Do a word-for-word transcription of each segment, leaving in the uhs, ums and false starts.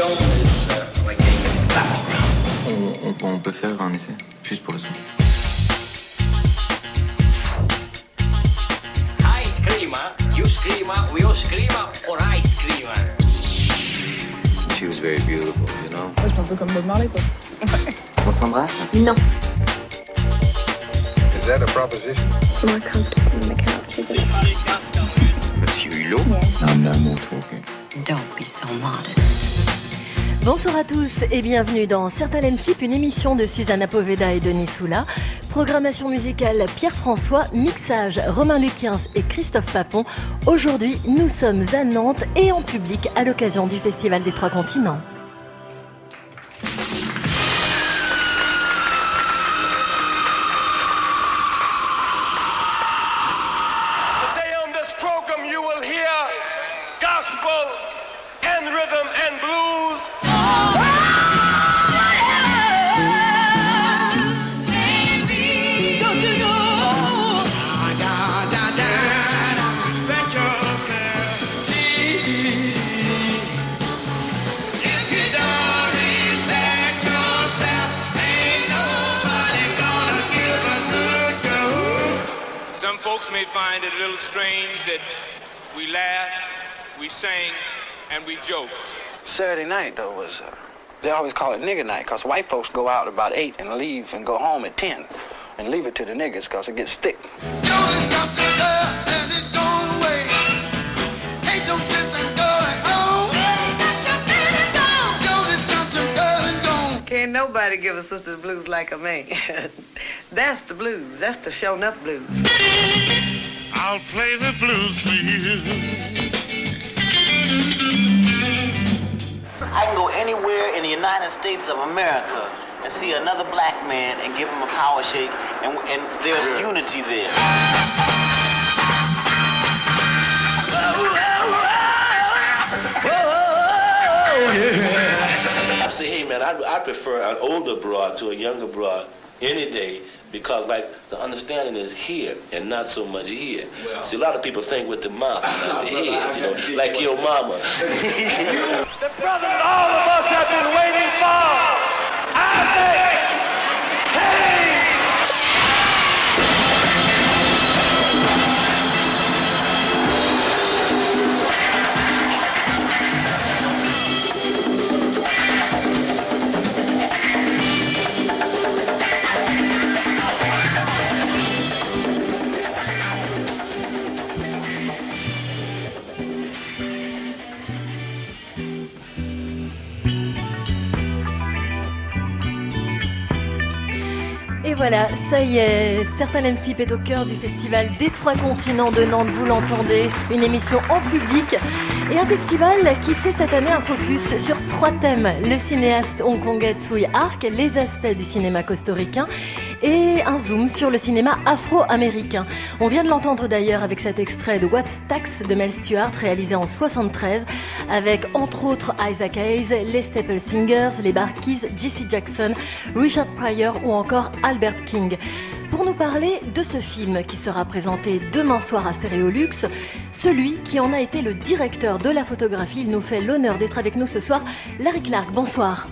itself is uh, like a battleground. On, on, on peut faire un essai, juste pour le son. I screamer, you screamer, we all screamer, or I screamer. She was very beautiful, you know. Ouais, c'est un peu comme Bob Marley, quoi. On s'embrasse? Non. Is that a proposition? It's more comfortable on the couch, isn't it? Monsieur Hulot? No, no more talking. Don't be so modest. Bonsoir à tous et bienvenue dans Certains Flip, une émission de Susanna Poveda et Denis Soula. Programmation musicale Pierre-François, mixage Romain Luquiens et Christophe Papon. Aujourd'hui, nous sommes à Nantes et en public à l'occasion du Festival des Trois Continents. Folks may find it a little strange that we laugh, we sing, and we joke. Saturday night, though, was, uh, they always call it nigger night, because white folks go out about eight and leave and go home at ten, and leave it to the niggers, because it gets thick. Can't nobody give a sister the blues like a man. That's the blues. That's the show enough blues. I'll play the blues for you. I can go anywhere in the United States of America and see another black man and give him a power shake, and, and there's yeah. unity there. I say, hey man, I, I prefer an older broad to a younger broad any day, because like the understanding is here and not so much here. Well, see, a lot of people think with the mouth, not the head, you know, like your mama. The brothers all of us have been waiting for, I think, hey! Et voilà, ça y est, Certains Flip est au cœur du Festival des Trois Continents de Nantes, vous l'entendez, une émission en public et un festival qui fait cette année un focus sur trois thèmes, le cinéaste hongkongais Tsui Hark, les aspects du cinéma costaricain et un zoom sur le cinéma afro-américain. On vient de l'entendre d'ailleurs avec cet extrait de What's Tax de Mel Stuart réalisé en soixante-treize avec entre autres Isaac Hayes, les Staple Singers, les Barkeys, Jesse Jackson, Richard Pryor ou encore Albert King. Pour nous parler de ce film qui sera présenté demain soir à Stéréolux, celui qui en a été le directeur de la photographie, il nous fait l'honneur d'être avec nous ce soir. Larry Clark, bonsoir.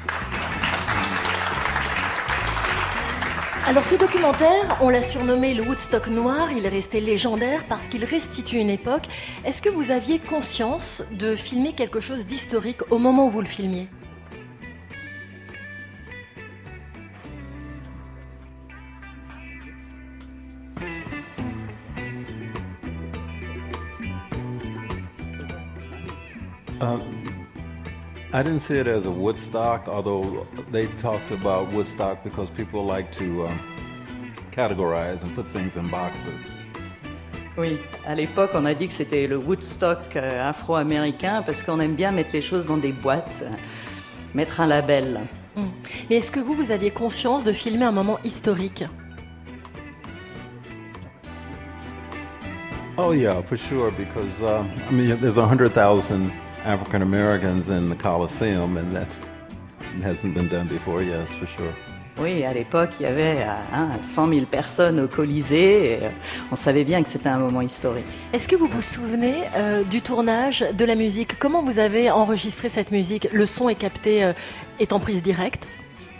Alors ce documentaire, on l'a surnommé le Woodstock noir, il est resté légendaire parce qu'il restitue une époque. Est-ce que vous aviez conscience de filmer quelque chose d'historique au moment où vous le filmiez ? Um, I didn't see it as a Woodstock, although they talked about Woodstock because people like to um, categorize and put things in boxes. Oui, à l'époque, on a dit que c'était le Woodstock euh, afro-américain parce qu'on aime bien mettre les choses dans des boîtes, mettre un label. Mmh. Mais est-ce que vous, vous aviez conscience de filmer un moment historique ? Oh yeah, for sure, because uh, I mean, there's a hundred thousand African Americans in the Coliseum, and that's it hasn't been done before. Yes, for sure. Oui, à l'époque, il y avait hein, cent mille personnes au Colisée. Et on savait bien que c'était un moment historique. Est-ce que vous vous souvenez euh, du tournage de la musique? Comment vous avez enregistré cette musique? Le son est capté, euh, est en prise directe?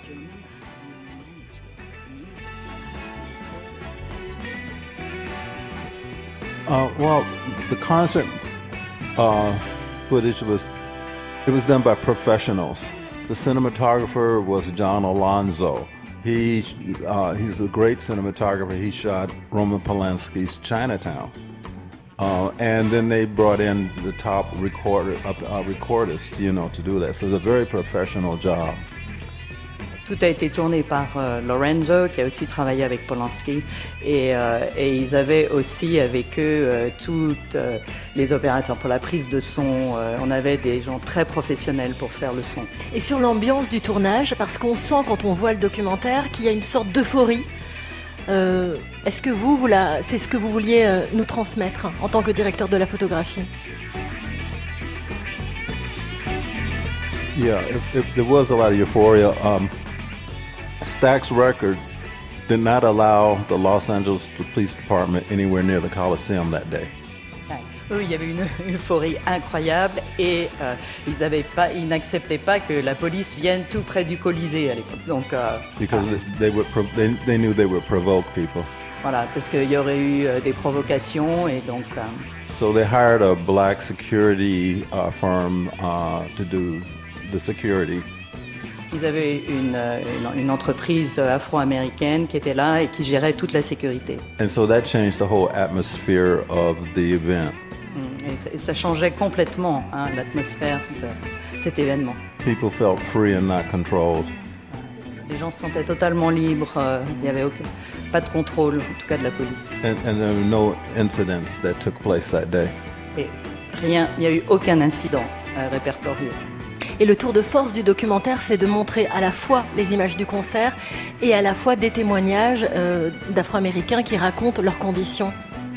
Uh, well, the concert uh, footage was it was done by professionals. The cinematographer was John Alonzo. He uh, he's a great cinematographer. He shot Roman Polanski's Chinatown, uh, and then they brought in the top recorder, uh, uh, recordist, you know, to do that. So it's a very professional job. Tout a été tourné par euh, Lorenzo, qui a aussi travaillé avec Polanski, et, euh, et ils avaient aussi avec eux euh, tous euh, les opérateurs pour la prise de son. Euh, on avait des gens très professionnels pour faire le son. Et sur l'ambiance du tournage, parce qu'on sent quand on voit le documentaire qu'il y a une sorte d'euphorie. Euh, est-ce que vous, vous la, c'est ce que vous vouliez euh, nous transmettre en tant que directeur de la photographie? Yeah, if, if there was a lot of euphoria. Um, Stax Records did not allow the Los Angeles Police Department anywhere near the Coliseum that day. Oui, il y avait une euphorie incroyable et euh, ils avaient pas, ils n'acceptaient pas que la police vienne tout près du Colisée à l'époque. Donc, euh, because ah. they, would pro- they, they knew they would provoke people. Voilà, parce qu'il y aurait eu euh, des provocations et donc. Euh, so they hired a black security uh, firm uh, to do the security. Ils avaient une, une, une entreprise afro-américaine qui était là et qui gérait toute la sécurité. And so that changed the whole atmosphere of the event. Et ça, et ça changeait complètement hein, l'atmosphère de cet événement. People felt free and not controlled. Les gens se sentaient totalement libres. Euh, il n'y avait aucun, pas de contrôle, en tout cas de la police. And, and there were no incidents that took place that day. Et rien, il n'y a eu aucun incident euh, répertorié. Et le tour de force du documentaire, c'est de montrer à la fois les images du concert et à la fois des témoignages euh, d'Afro-Américains qui racontent leurs conditions.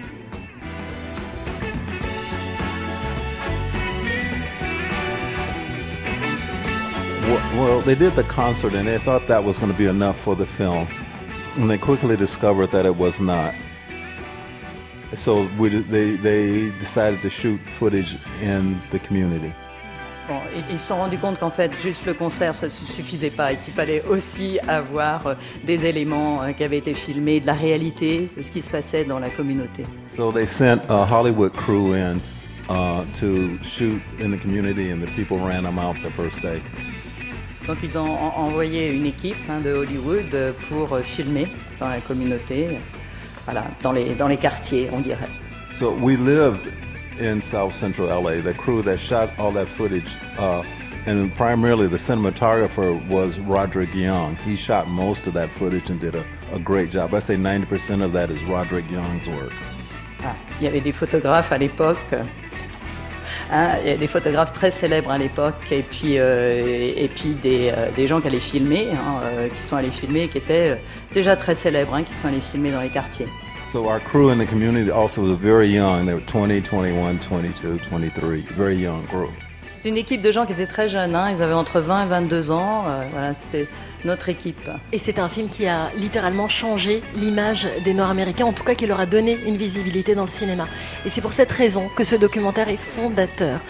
Well, they did the concert and they thought that was going to be enough for the film. And they quickly discovered that it was not. So we, they, they decided to shoot footage in the community. Bon, ils se sont rendus compte qu'en fait, juste le concert, ça ne suffisait pas et qu'il fallait aussi avoir des éléments qui avaient été filmés, de la réalité, de ce qui se passait dans la communauté. So they sent a Hollywood crew in uh, to shoot in the community and the people ran them out the first day. Donc ils ont envoyé une équipe hein, de Hollywood pour filmer dans la communauté, voilà, dans les, dans les quartiers, on dirait. So we lived in South Central L A. The crew that shot all that footage, uh, and primarily the cinematographer was Roderick Young. He shot most of that footage and did a, a great job. I say ninety percent of that is Roderick Young's work. Ah, il y avait des photographes à l'époque, hein, il y a des photographes très célèbres à l'époque, et puis, euh, et, et puis des, euh, des gens qui allaient filmer, hein, euh, qui sont allés filmer, qui étaient euh, déjà très célèbres, hein, qui sont allés filmer dans les quartiers. So our crew in the community also was very young. They were twenty, twenty-one, twenty-two, twenty-three, very young crew. C'est une équipe de gens qui étaient très jeunes, hein. Ils avaient entre vingt et vingt-deux ans. Euh, voilà, c'était notre équipe. Et c'est un film qui a littéralement changé l'image des Noirs américains, en tout cas qui leur a donné une visibilité dans le cinéma. Et c'est pour cette raison que ce documentaire est fondateur.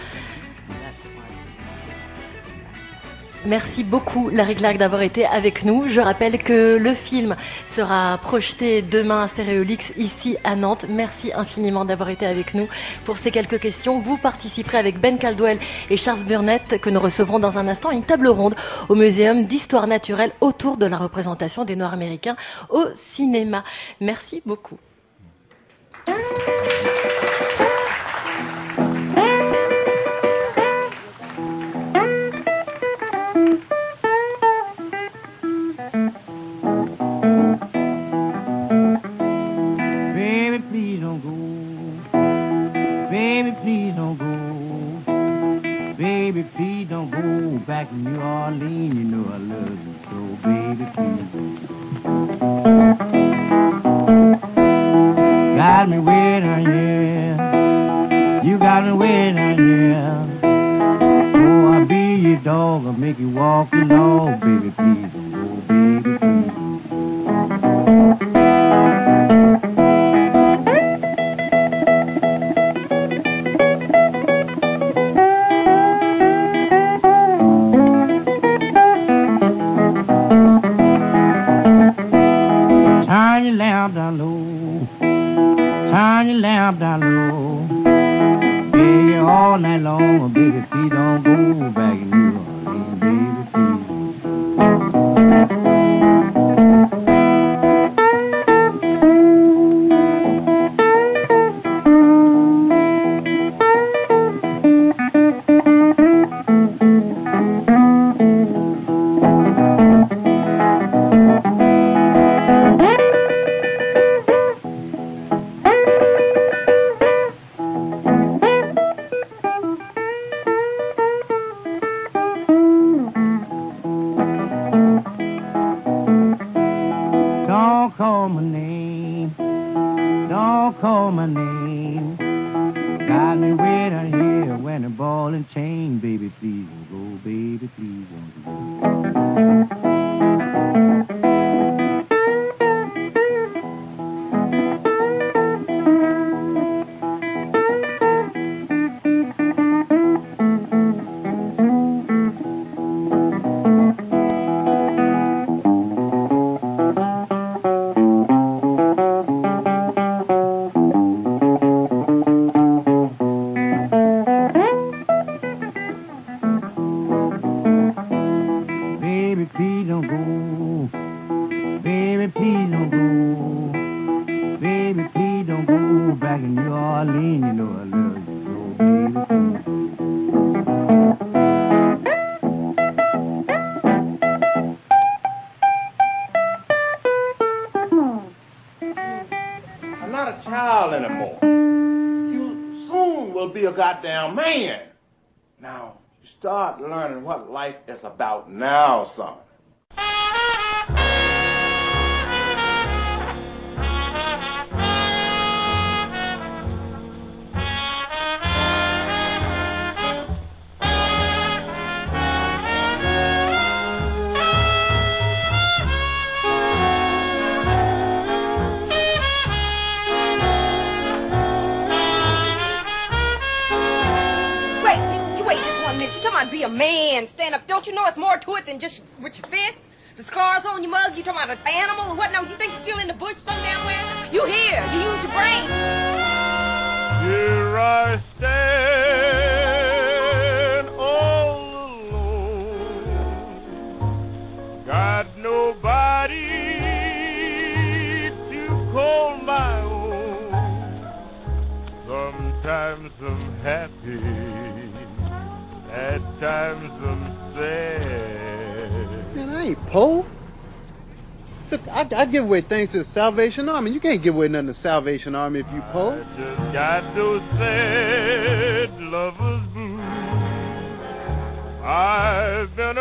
Merci beaucoup Larry Clark d'avoir été avec nous. Je rappelle que le film sera projeté demain à Stéréolix ici à Nantes. Merci infiniment d'avoir été avec nous pour ces quelques questions. Vous participerez avec Ben Caldwell et Charles Burnett que nous recevrons dans un instant à une table ronde au Muséum d'Histoire Naturelle autour de la représentation des Noirs américains au cinéma. Merci beaucoup. Back in New Orleans, you know I love you so, baby, please. Got me waiting lamp down low. Turn your lamp down low. Baby, all night long, baby, please don't go back in New Orleans, baby, please. Don't call my name, don't call my name. Got me waiting here when the ball and chain, baby, please don't go, baby, please don't go. Baby, please don't go. Baby, please don't go. Baby, please don't go back in New Orleans. You know I love you so, baby, please. I'm not a child anymore. You soon will be a goddamn man. Now, you start learning what life is about now, son. You talking about be a man, stand up. Don't you know it's more to it than just with your fist? The scars on your mug, you talking about an animal or what? Now, you think you're still in the bush some damn where? You here, you use your brain. Here I stand all alone. Got nobody to call my own. Sometimes I'm happy. At times I'm sad. Man, I ain't poor. Look, I, I give away things to the Salvation Army. You can't give away nothing to the Salvation Army if you poor. I just got those sad lovers blues. I've been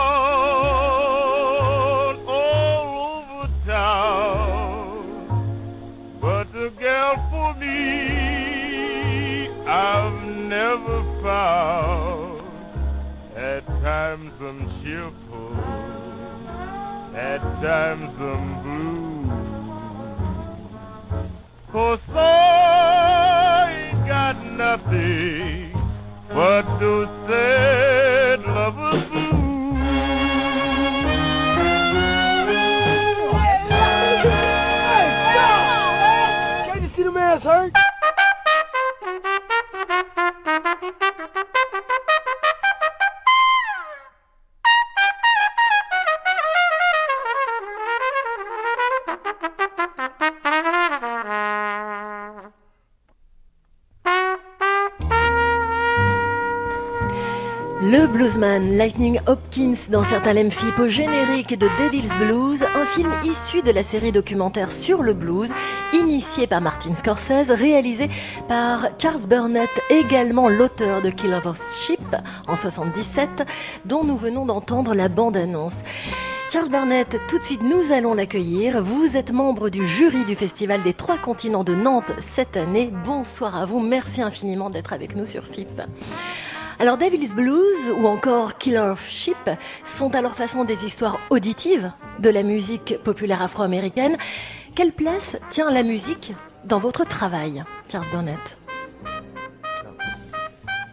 around all over town, but the girl for me I've never found. At times I'm cheerful, at times I'm blue. 'Cause I ain't got nothing but those sad lovers blues. Hey, stop! Can't you see the man's hurt? Le bluesman Lightning Hopkins dans Certains l'aiment Phip au générique de Devil's Blues, un film issu de la série documentaire sur le blues, initié par Martin Scorsese, réalisé par Charles Burnett, également l'auteur de Killer of Sheep en soixante-dix-sept, dont nous venons d'entendre la bande-annonce. Charles Burnett, tout de suite nous allons l'accueillir. Vous êtes membre du jury du Festival des Trois Continents de Nantes cette année. Bonsoir à vous, merci infiniment d'être avec nous sur Phip. Alors Devil's Blues ou encore Killer of Sheep sont à leur façon des histoires auditives de la musique populaire afro-américaine. Quelle place tient la musique dans votre travail, Charles Burnett?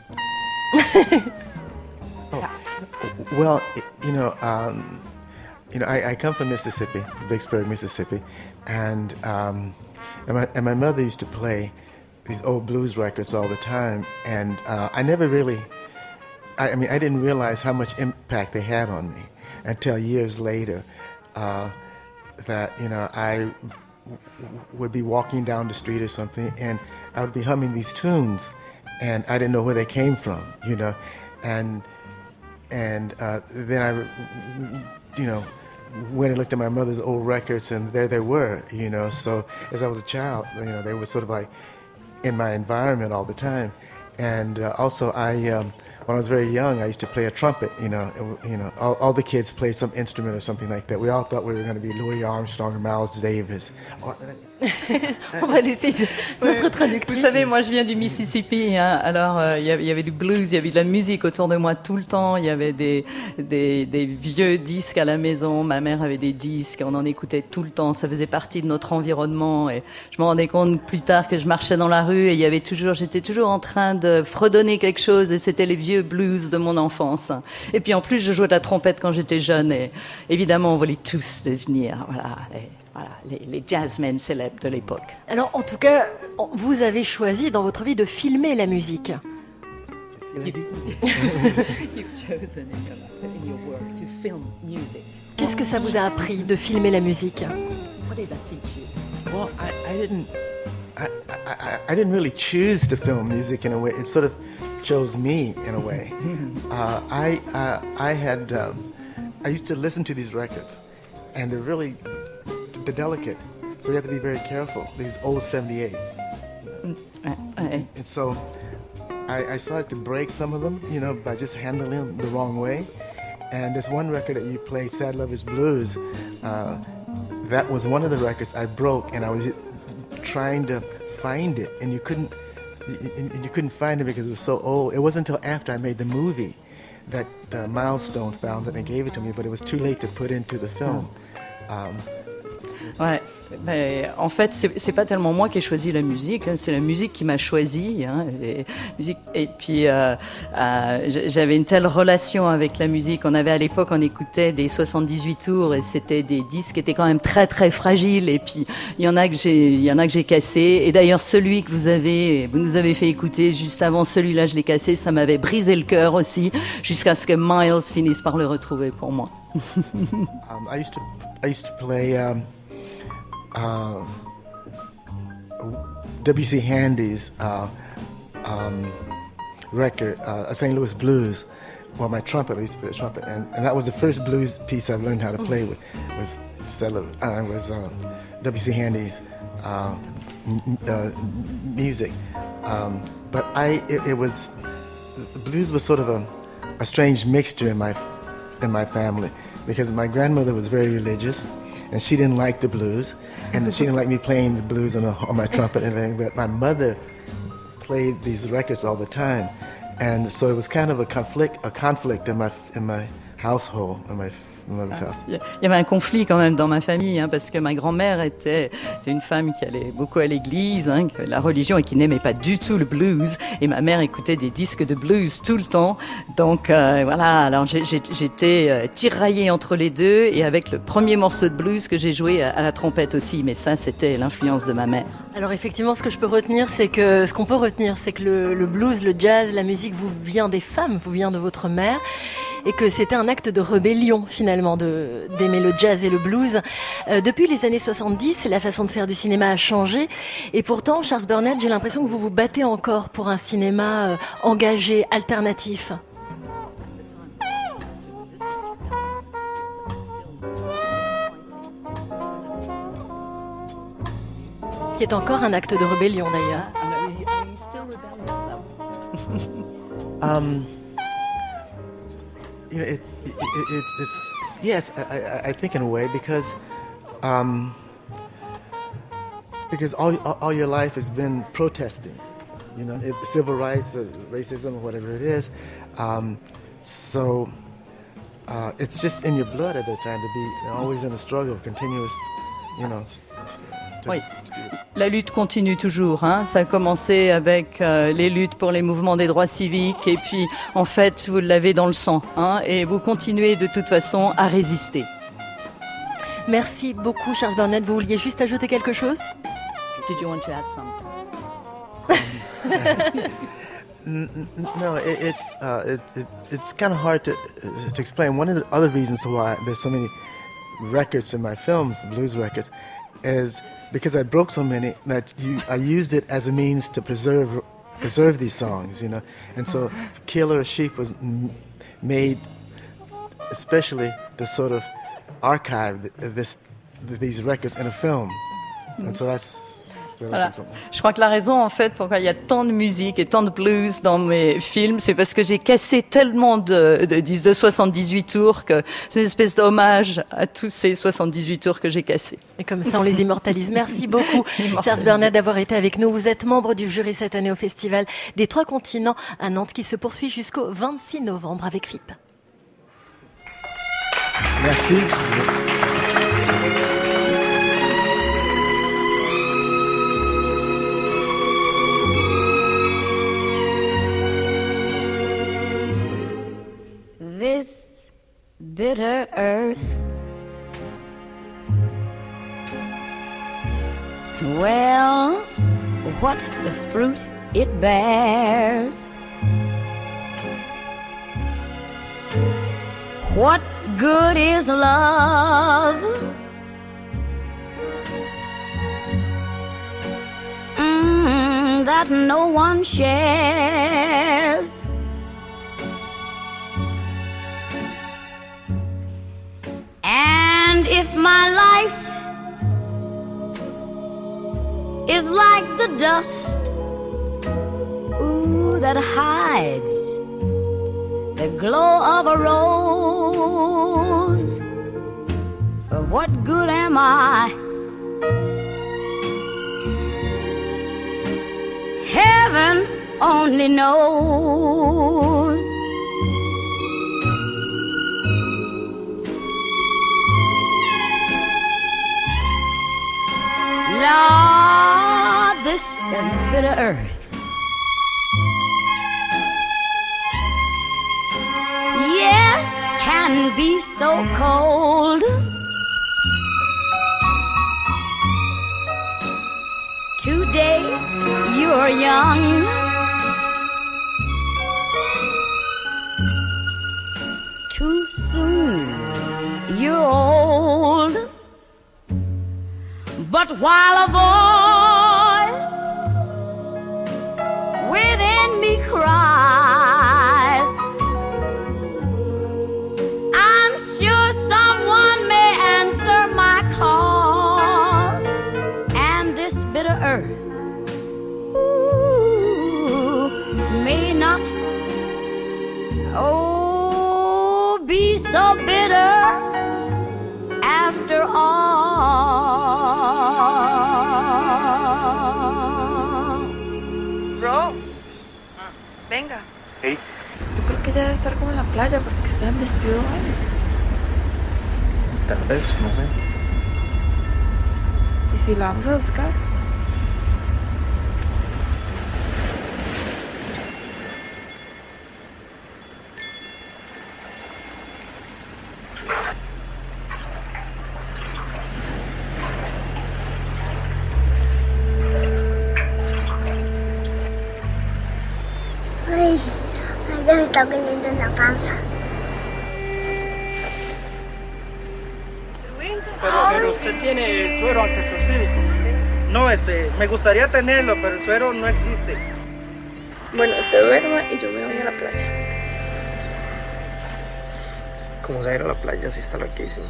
Oh, well, you know, um, you know, I, I come from Mississippi, Vicksburg, Mississippi, and, um, and, my, and my mother used to play these old blues records all the time, and uh, I never really, I, I mean, I didn't realize how much impact they had on me until years later, uh, that, you know, I would be walking down the street or something, and I would be humming these tunes, and I didn't know where they came from, you know, and and uh, then I, you know, went and looked at my mother's old records, and there they were, you know. So as I was a child, you know, they were sort of like in my environment all the time, and uh, also I. Um, When I was very young, I used to play a trumpet. You know, you know, all, all the kids played some instrument or something like that. We all thought we were going to be Louis Armstrong or Miles Davis. On va laisser de, notre traductrice. Vous savez, moi je viens du Mississippi, hein, alors il euh, y, y avait du blues, il y avait de la musique autour de moi tout le temps, il y avait des, des, des vieux disques à la maison, ma mère avait des disques, on en écoutait tout le temps, ça faisait partie de notre environnement, et je me rendais compte plus tard que je marchais dans la rue et il y avait toujours, j'étais toujours en train de fredonner quelque chose, et c'était les vieux blues de mon enfance. Et puis en plus je jouais de la trompette quand j'étais jeune, et évidemment on voulait tous devenir, voilà. Et, Voilà, les, les jazzmen célèbres de l'époque. Alors, en tout cas, vous avez choisi dans votre vie de filmer la musique. You've chosen in your, in your work to film music. Qu'est-ce que ça vous a appris de filmer la musique? What did that teach you? Well, I, I didn't, I, I, I didn't really choose to film music in a way. It sort of chose me in a way. uh, I, uh, I had, um, I used to listen to these records, and they're really. They're delicate, so you have to be very careful. These old seventy-eights. And so I, I started to break some of them, you know, by just handling them the wrong way. And this one record that you played, Sad Lovers Blues, uh, that was one of the records I broke, and I was trying to find it, and you couldn't, you, you couldn't find it because it was so old. It wasn't until after I made the movie that uh, Milestone found it and gave it to me, but it was too late to put into the film. Um, Ouais, mais en fait, c'est, c'est pas tellement moi qui ai choisi la musique, hein, c'est la musique qui m'a choisi. Hein, et, musique, et puis, euh, euh, j'avais une telle relation avec la musique. On avait à l'époque, on écoutait des soixante-dix-huit tours, et c'était des disques qui étaient quand même très très fragiles. Et puis, il y en a que j'ai, il y en a que j'ai cassé. Et d'ailleurs, celui que vous avez, vous nous avez fait écouter juste avant, celui-là, je l'ai cassé. Ça m'avait brisé le cœur aussi, jusqu'à ce que Miles finisse par le retrouver pour moi. um, I used to, I used to play. Um, Uh, W C Handy's uh, um, record, uh, Saint Louis Blues. Well, my trumpet, I used to play the trumpet, and, and that was the first blues piece I learned how to play with. Was uh, was uh, W C Handy's uh, m- uh, music, um, but I it, it was blues was sort of a, a strange mixture in my in my family, because my grandmother was very religious. And she didn't like the blues, and she didn't like me playing the blues on, a, on my trumpet and everything, but my mother played these records all the time, and so it was kind of a conflict, a conflict in my in my household, in my mother's house. Il y avait un conflit quand même dans ma famille, hein, parce que ma grand-mère était, était une femme qui allait beaucoup à l'église, hein, la religion, et qui n'aimait pas du tout le blues, et ma mère écoutait des disques de blues tout le temps. Donc euh, voilà, alors j'ai, j'ai, j'étais euh, tiraillée entre les deux, et avec le premier morceau de blues que j'ai joué à, à la trompette aussi, mais ça c'était l'influence de ma mère. Alors effectivement, ce que je peux retenir, c'est que ce qu'on peut retenir, c'est que le, le blues, le jazz, la musique vous vient des femmes, vous vient de votre mère. Et que c'était un acte de rébellion finalement de, d'aimer le jazz et le blues. Euh, depuis les années soixante-dix, la façon de faire du cinéma a changé. Et pourtant, Charles Burnett, j'ai l'impression que vous vous battez encore pour un cinéma euh, engagé, alternatif. Ce qui est encore un acte de rébellion d'ailleurs. um, You know, it, it, it, it's, it's yes, I, I, I think in a way, because um, because all all your life has been protesting, you know, it, civil rights, uh, racism, whatever it is. Um, so uh, it's just in your blood at that time to be you know, always in a struggle, continuous, you know. To, oui. La lutte continue toujours. Hein. Ça a commencé avec euh, les luttes pour les mouvements des droits civiques, et puis en fait vous l'avez dans le sang, hein, et vous continuez de toute façon à résister. Merci beaucoup, Charles Burnett. Vous vouliez juste ajouter quelque chose? Did you want to add something? No, it, it's uh, it, it, it's kind of hard to uh, to explain. One of the other reasons why there's so many records in my films, blues records, is because I broke so many that you, I used it as a means to preserve preserve these songs, you know. And so, Killer Sheep was m- made especially to sort of archive this these records in a film, and so that's. Voilà. Je crois que la raison, en fait, pourquoi il y a tant de musique et tant de blues dans mes films, c'est parce que j'ai cassé tellement de, de disques de soixante-dix-huit tours que c'est une espèce d'hommage à tous ces soixante-dix-huit tours que j'ai cassés. Et comme ça, on les immortalise. Merci beaucoup, Charles Burnett, d'avoir été avec nous. Vous êtes membre du jury cette année au Festival des Trois Continents à Nantes, qui se poursuit jusqu'au vingt-six novembre avec F I P. Merci. This bitter earth, well, what the fruit it bears, what good is love? Mm, that no one shares. And if my life is like the dust, ooh, that hides the glow of a rose, what good am I? Heaven only knows. Lord, this bitter earth, yes, can be so cold. Today you're young, too soon you're old. But while a voice within me cries, I'm sure someone may answer my call, and this bitter earth, ooh, may not, oh, be so bitter after all. Bro, venga. Hey. Yo creo que ya debe estar como en la playa, porque es que está en vestido de baño. Tal vez, no sé. ¿Y si la vamos a buscar? Ay, ay, ya me está doliendo en la panza. Pero, pero usted tiene suero antihistamínico. No, este, me gustaría tenerlo, pero el suero no existe. Bueno, usted duerma y yo me voy a la playa. ¿Cómo se va a ir a la playa si está loquísimo?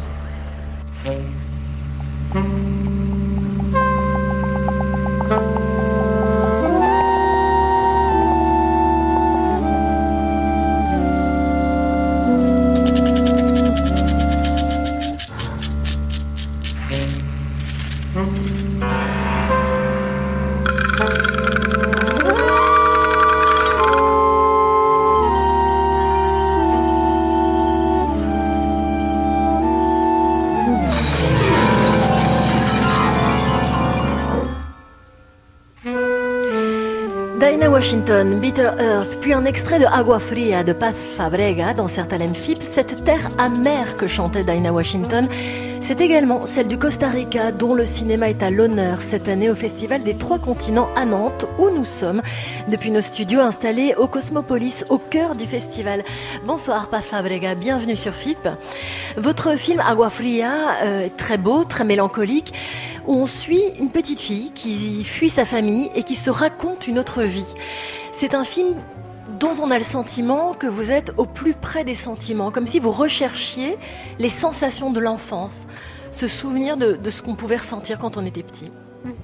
Dinah Washington, Bitter Earth, puis un extrait de Agua Fria de Paz Fabrega dans Certains F I P, cette terre amère que chantait Dinah Washington. C'est également celle du Costa Rica dont le cinéma est à l'honneur cette année au Festival des Trois Continents à Nantes où nous sommes depuis nos studios installés au Cosmopolis au cœur du festival. Bonsoir Paz Fábrega, bienvenue sur F I P. Votre film Agua Fría euh, est très beau, très mélancolique où on suit une petite fille qui fuit sa famille et qui se raconte une autre vie. C'est un film dont on a le sentiment que vous êtes au plus près des sentiments, comme si vous recherchiez les sensations de l'enfance, ce souvenir de, de ce qu'on pouvait ressentir quand on était petit.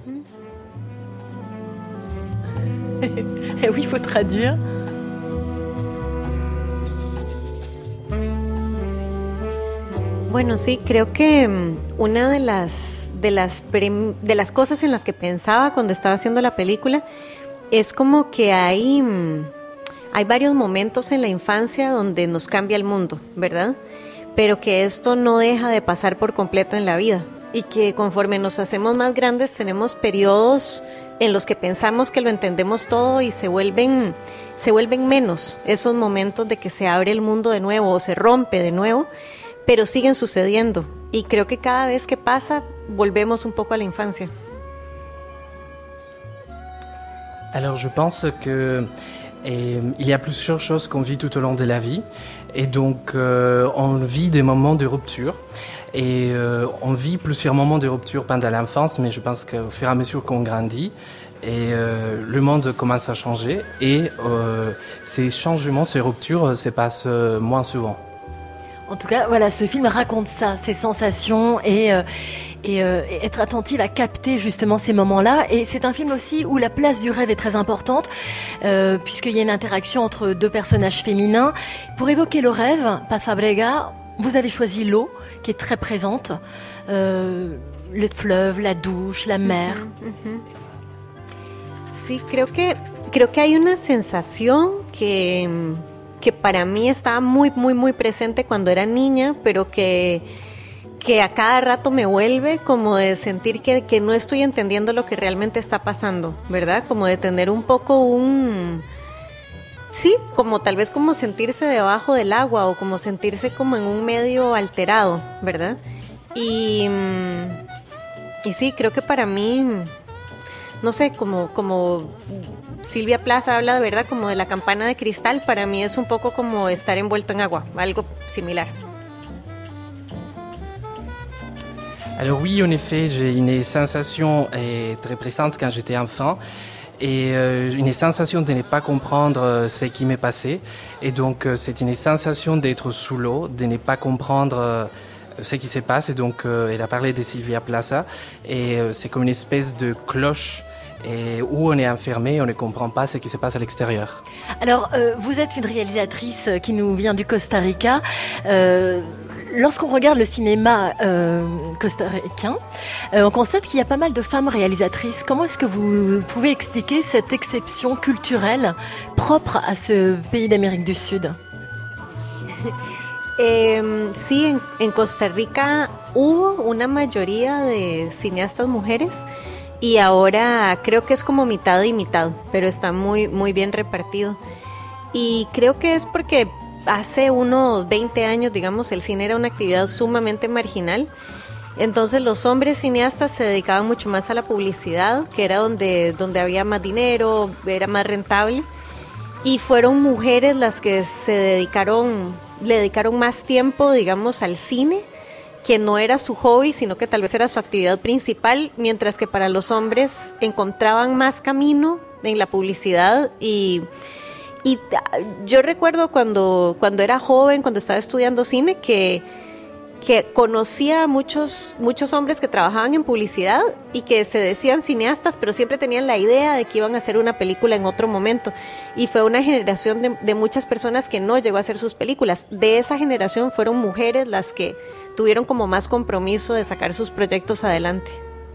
Mm-hmm. Et oui, il faut traduire. Bueno, sí, creo que una de las, de las, prim, de las cosas en las que pensaba cuando estaba haciendo la película es como que hay... Hay varios momentos en la infancia donde nos cambia el mundo, ¿verdad? Pero que esto no deja de pasar por completo en la vida y que conforme nos hacemos más grandes tenemos periodos en los que pensamos que lo entendemos todo y se vuelven, se vuelven menos esos momentos de que se abre el mundo de nuevo o se rompe de nuevo, pero siguen sucediendo y creo que cada vez que pasa volvemos un poco a la infancia. Alors je pense que Et il y a plusieurs choses qu'on vit tout au long de la vie et donc euh, on vit des moments de rupture et euh, on vit plusieurs moments de rupture pendant l'enfance, mais je pense qu'au fur et à mesure qu'on grandit et euh, le monde commence à changer et euh, ces changements, ces ruptures se passent moins souvent. En tout cas, voilà, ce film raconte ça, ces sensations et, euh, et, euh, et être attentive à capter justement ces moments-là. Et c'est un film aussi où la place du rêve est très importante, euh, puisqu'il y a une interaction entre deux personnages féminins. Pour évoquer le rêve, Paz Fábrega, vous avez choisi l'eau, qui est très présente, euh, le fleuve, la douche, la mer. Uh-huh, uh-huh. Sí, creo que, creo que hay una sensación que... que para mí estaba muy, muy, muy presente cuando era niña, pero que, que a cada rato me vuelve como de sentir que, que no estoy entendiendo lo que realmente está pasando, ¿verdad? Como de tener un poco un... Sí, como tal vez como sentirse debajo del agua o como sentirse como en un medio alterado, ¿verdad? Y, y sí, creo que para mí, no sé, como... como Silvia Plaza habla de verdad como de la campana de cristal, para mí es un poco como estar envuelto en agua, algo similar. Alors oui, en effet, j'ai une sensation eh, très présente quand j'étais enfant et euh, une sensation de ne pas comprendre ce qui m'est passé et donc euh, c'est une sensation d'être sous l'eau, de ne pas comprendre euh, ce qui se passe et donc euh, elle a parlé de Silvia Plaza et euh, c'est comme une espèce de cloche et où on est enfermé, on ne comprend pas ce qui se passe à l'extérieur. Alors, euh, vous êtes une réalisatrice qui nous vient du Costa Rica. Euh, lorsqu'on regarde le cinéma euh, costaricain, euh, on constate qu'il y a pas mal de femmes réalisatrices. Comment est-ce que vous pouvez expliquer cette exception culturelle propre à ce pays d'Amérique du Sud? Eh, sí, en, en Costa Rica hubo una mayoría de cineastas mujeres. Y ahora creo que es como mitad y mitad, pero está muy, muy bien repartido. Y creo que es porque hace unos veinte años, digamos, el cine era una actividad sumamente marginal. Entonces los hombres cineastas se dedicaban mucho más a la publicidad, que era donde, donde había más dinero, era más rentable. Y fueron mujeres las que se dedicaron, le dedicaron más tiempo, digamos, al cine, que no era su hobby, sino que tal vez era su actividad principal, mientras que para los hombres encontraban más camino en la publicidad. Y, y yo recuerdo cuando, cuando era joven, cuando estaba estudiando cine, que, que conocía a muchos, muchos hombres que trabajaban en publicidad y que se decían cineastas, pero siempre tenían la idea de que iban a hacer una película en otro momento. Y fue una generación de, de muchas personas que no llegó a hacer sus películas. De esa generación fueron mujeres las que tuvieron como más compromiso de sacar sus proyectos adelante.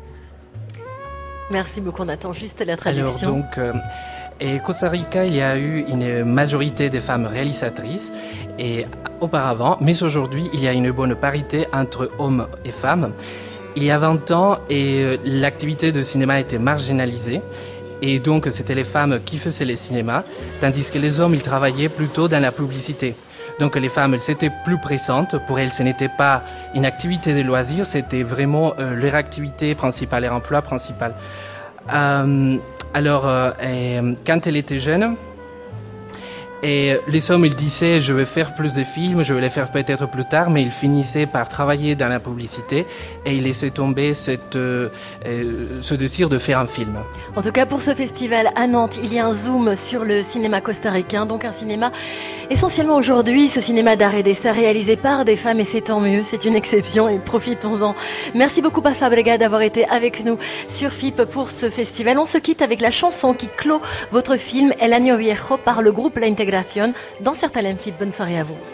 Merci beaucoup, on attend juste la traduction. Alors donc, euh, et Costa Rica, il y a eu une majorité de femmes réalisatrices et auparavant, mais aujourd'hui, il y a une bonne parité entre hommes et femmes. Il y a vingt ans, et l'activité de cinéma était marginalisée. Et donc, c'était les femmes qui faisaient les cinémas, tandis que les hommes, ils travaillaient plutôt dans la publicité. Donc les femmes, elles étaient plus présentes. Pour elles, ce n'était pas une activité de loisir, c'était vraiment euh, leur activité principale, leur emploi principal. Euh, alors, euh, et, quand elle était jeune, et les hommes, ils disaient, je vais faire plus de films, je vais les faire peut-être plus tard, mais ils finissaient par travailler dans la publicité et ils laissaient tomber cette, euh, ce désir de faire un film. En tout cas, pour ce festival à Nantes, il y a un zoom sur le cinéma costaricain, donc un cinéma essentiellement aujourd'hui, ce cinéma d'art et d'essai réalisé par des femmes, et c'est tant mieux, c'est une exception et profitons-en. Merci beaucoup, Paz Fábrega, d'avoir été avec nous sur F I P pour ce festival. On se quitte avec la chanson qui clôt votre film El Año Viejo par le groupe La Integración dans Certains F I P. Bonne soirée à vous.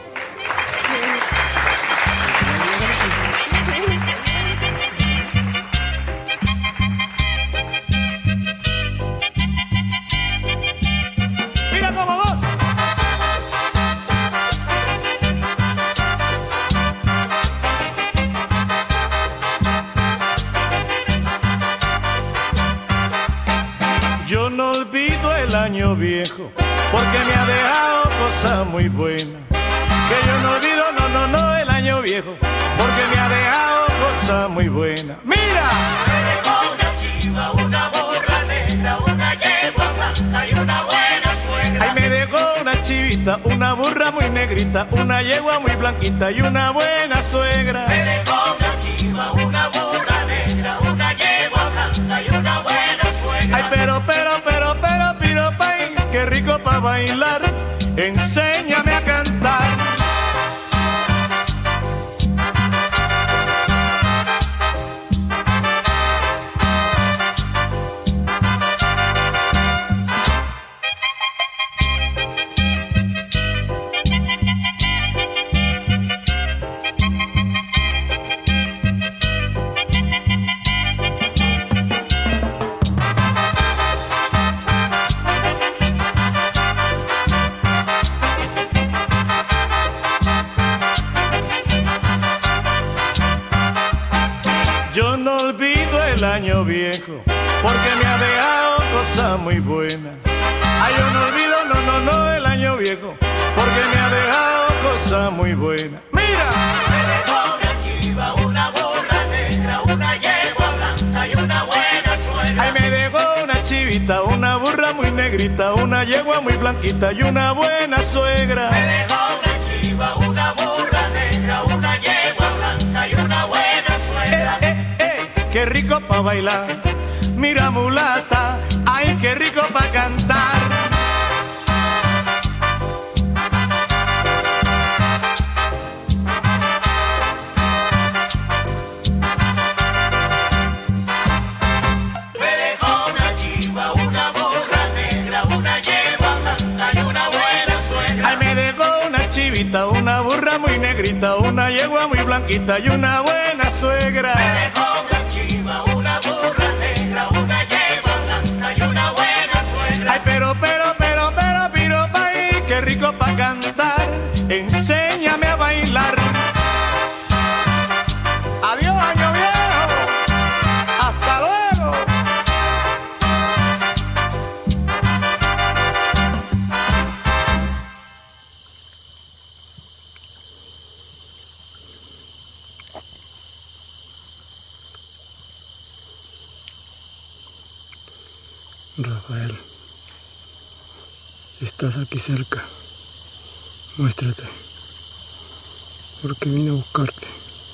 Yo no olvido el año viejo porque me ha dejado cosas muy buenas. Que yo no olvido, no, no, no, el año viejo porque me ha dejado cosas muy buenas. ¡Mira! Me dejó una chiva, una burra negra, una yegua blanca y una buena suegra. Ay, me dejó una chivita, una burra muy negrita, una yegua muy blanquita y una buena suegra. Me dejó una chiva, una burra negra, una yegua blanca y una buena suegra. Ay, pero, pero, pero, pero, pero, pay, qué rico pa' bailar, enséñame a cantar. Yo no olvido el año viejo porque me ha dejado cosas muy buenas. Ay, yo no olvido, no, no, no, el año viejo porque me ha dejado cosas muy buenas. ¡Mira! Me dejó una chiva, una burra negra, una yegua blanca y una buena suegra. Ay, me dejó una chivita, una burra muy negrita, una yegua muy blanquita y una buena suegra. Me dejó una chiva, una burra negra, una yegua blanca y una buena suegra. Eh, eh, eh, qué rico pa' bailar, mira mulata, ay, qué rico pa' cantar. Me dejó una chiva, una burra negra, una yegua blanca y una buena suegra. Ay, me dejó una chivita, una burra muy negrita, una yegua muy blanquita y una buena suegra. Me dejó una chiva, una burra negra, una yegua blanca y una buena suegra. Ay, pero, pero, pero, pero, pero, pay, qué rico pa' cantar, enséñame a bailar. Adiós, año viejo, hasta luego. Rafael, estás aquí cerca. Muéstrate, porque vine a buscarte.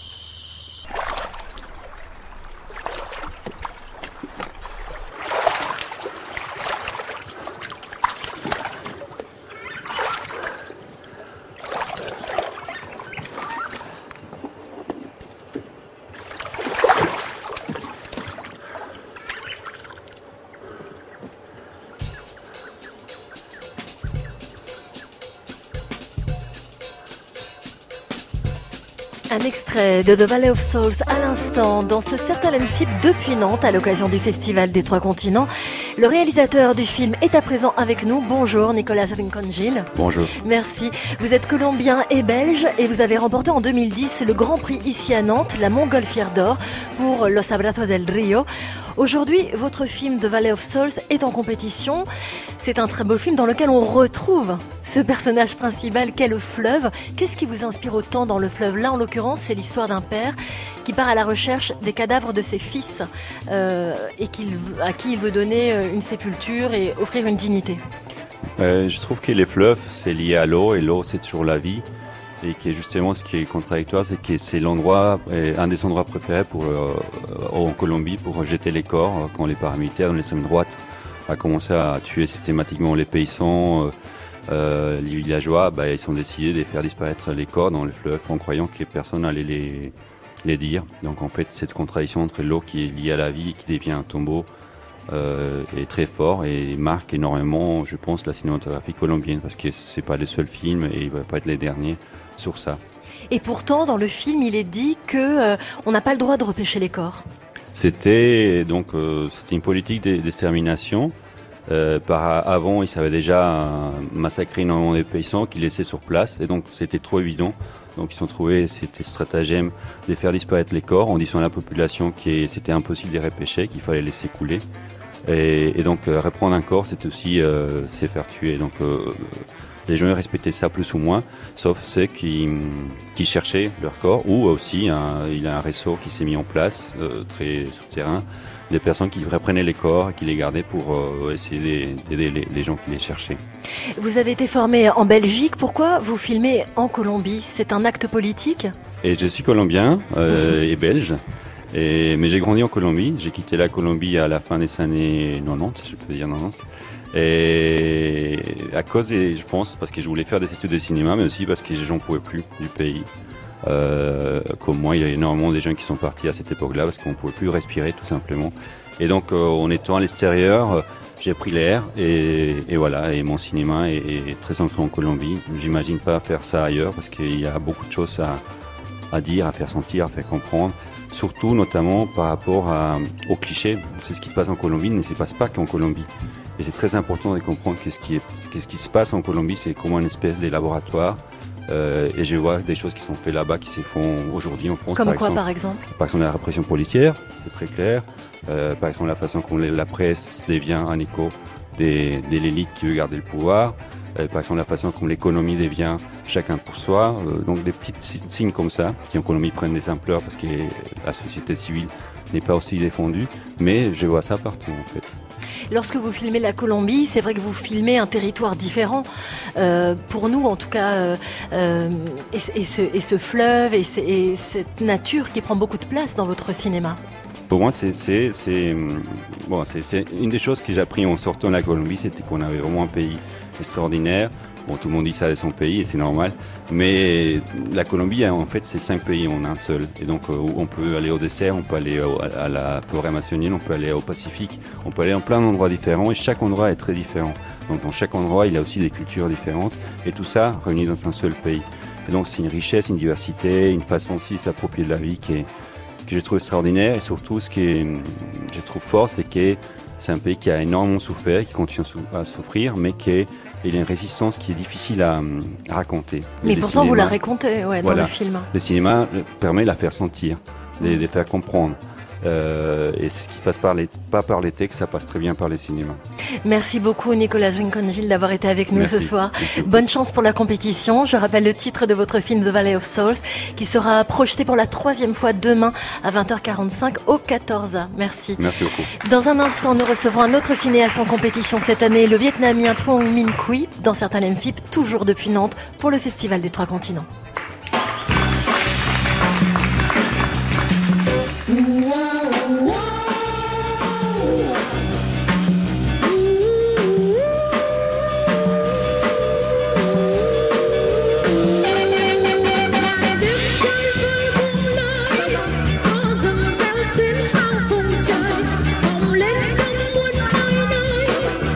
Un extrait de The Valley of Souls à l'instant dans ce Certain F I P depuis Nantes à l'occasion du Festival des Trois Continents. Le réalisateur du film est à présent avec nous. Bonjour Nicolas Rincon-Gil. Bonjour. Merci. Vous êtes colombien et belge et vous avez remporté en deux mille dix le Grand Prix ici à Nantes, la Montgolfière d'Or pour Los Abrazos del Río. Aujourd'hui, votre film The Valley of Souls est en compétition. C'est un très beau film dans lequel on retrouve ce personnage principal qu'est le fleuve. Qu'est-ce qui vous inspire autant dans le fleuve? Là, en l'occurrence, c'est l'histoire d'un père qui part à la recherche des cadavres de ses fils euh, et qu'il, à qui il veut donner une sépulture et offrir une dignité. Euh, je trouve que les fleuves, c'est lié à l'eau, et l'eau, c'est toujours la vie. Et que justement, ce qui est contradictoire, c'est que c'est l'endroit, un des endroits préférés pour, euh, en Colombie pour jeter les corps, quand les paramilitaires dans l'extrême droite a commencé à tuer systématiquement les paysans, euh, euh, les villageois, bah, ils ont décidé de faire disparaître les corps dans le fleuve en croyant que personne n'allait les, les dire. Donc en fait, cette contradiction entre l'eau qui est liée à la vie et qui devient un tombeau euh, est très fort et marque énormément, je pense, la cinématographie colombienne, parce que c'est pas les seuls films et il va pas être les derniers sur ça. Et pourtant, dans le film, il est dit que euh, on n'a pas le droit de repêcher les corps. C'était donc euh, c'était une politique d'extermination. Euh, par avant, ils savaient déjà euh, massacrer énormément de paysans qu'ils laissaient sur place, et donc c'était trop évident. Donc ils ont trouvé cet stratagème de faire disparaître les corps en disant à la population que c'était impossible de les repêcher, qu'il fallait laisser couler. Et, et donc euh, reprendre un corps, c'est aussi euh, c'est faire tuer. Donc euh, les gens respectaient ça plus ou moins, sauf ceux qui, qui cherchaient leur corps, ou aussi un, il y a un réseau qui s'est mis en place, euh, très souterrain, des personnes qui reprenaient les corps et qui les gardaient pour euh, essayer d'aider les, les gens qui les cherchaient. Vous avez été formé en Belgique, pourquoi vous filmez en Colombie? C'est un acte politique? Et je suis colombien euh, et belge, et, mais j'ai grandi en Colombie, j'ai quitté la Colombie à la fin des années quatre-vingt-dix, je peux dire quatre-vingt-dix. Et à cause, des, je pense, parce que je voulais faire des études de cinéma, mais aussi parce que j'en pouvais plus du pays. Euh, comme moi, il y a énormément de gens qui sont partis à cette époque-là parce qu'on ne pouvait plus respirer, tout simplement. Et donc, euh, en étant à l'extérieur, euh, j'ai pris l'air et, et voilà. Et mon cinéma est, est très ancré en Colombie. J'imagine pas faire ça ailleurs parce qu'il y a beaucoup de choses à, à dire, à faire sentir, à faire comprendre. Surtout, notamment par rapport à, aux clichés. C'est ce qui se passe en Colombie, ne se passe pas qu'en Colombie. Et c'est très important de comprendre qu'est-ce qui, est, qu'est-ce qui se passe en Colombie, c'est comme une espèce de laboratoire. Euh, et je vois des choses qui sont faites là-bas, qui se font aujourd'hui en France. Comme par quoi, exemple, par exemple? Par exemple, la répression policière, c'est très clair. Euh, par exemple, la façon dont la presse devient un écho de l'élite qui veut garder le pouvoir. Euh, par exemple, la façon dont l'économie devient chacun pour soi. Euh, donc des petits signes comme ça, qui en Colombie prennent des ampleurs parce que la société civile n'est pas aussi défendue. Mais je vois ça partout, en fait. Lorsque vous filmez la Colombie, c'est vrai que vous filmez un territoire différent. Euh, pour nous, en tout cas, euh, euh, et, et, ce, et ce fleuve et, ce, et cette nature qui prend beaucoup de place dans votre cinéma. Pour moi, c'est, c'est, c'est, bon, c'est, c'est une des choses que j'ai appris en sortant de la Colombie, c'était qu'on avait vraiment un pays extraordinaire. Bon, tout le monde dit ça de son pays et c'est normal. Mais la Colombie, en fait, c'est cinq pays en un seul. Et donc, on peut aller au désert, on peut aller à la forêt amazonienne, on peut aller au Pacifique, on peut aller en plein d'endroits différents et chaque endroit est très différent. Donc, dans chaque endroit, il y a aussi des cultures différentes et tout ça réuni dans un seul pays. Et donc, c'est une richesse, une diversité, une façon aussi de s'approprier de la vie qui est, que je trouve extraordinaire. Et surtout, ce que je trouve fort, c'est que c'est un pays qui a énormément souffert, qui continue à souffrir, mais qui il y a une résistance qui est difficile à, à raconter. Mais pourtant, cinéma, vous la racontez ouais, voilà, dans le film. Le cinéma permet de la faire sentir, de, de faire comprendre. Euh, et c'est ce qui se passe par les, pas par les textes, ça passe très bien par les cinémas. Merci beaucoup Nicolas Rincon-Gil d'avoir été avec nous Merci. ce soir. Bonne chance pour la compétition. Je rappelle le titre de votre film The Valley of Souls qui sera projeté pour la troisième fois demain à vingt heures quarante-cinq au quatorze A. Merci. Merci beaucoup. Dans un instant, nous recevrons un autre cinéaste en compétition cette année, le Vietnamien Truong Minh Quy, dans certains L M F I P, toujours depuis Nantes, pour le Festival des Trois Continents.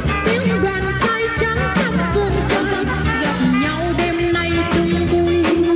Hãy subscribe cho kênh Ghiền Mì Gõ để không bỏ lỡ những video hấp dẫn.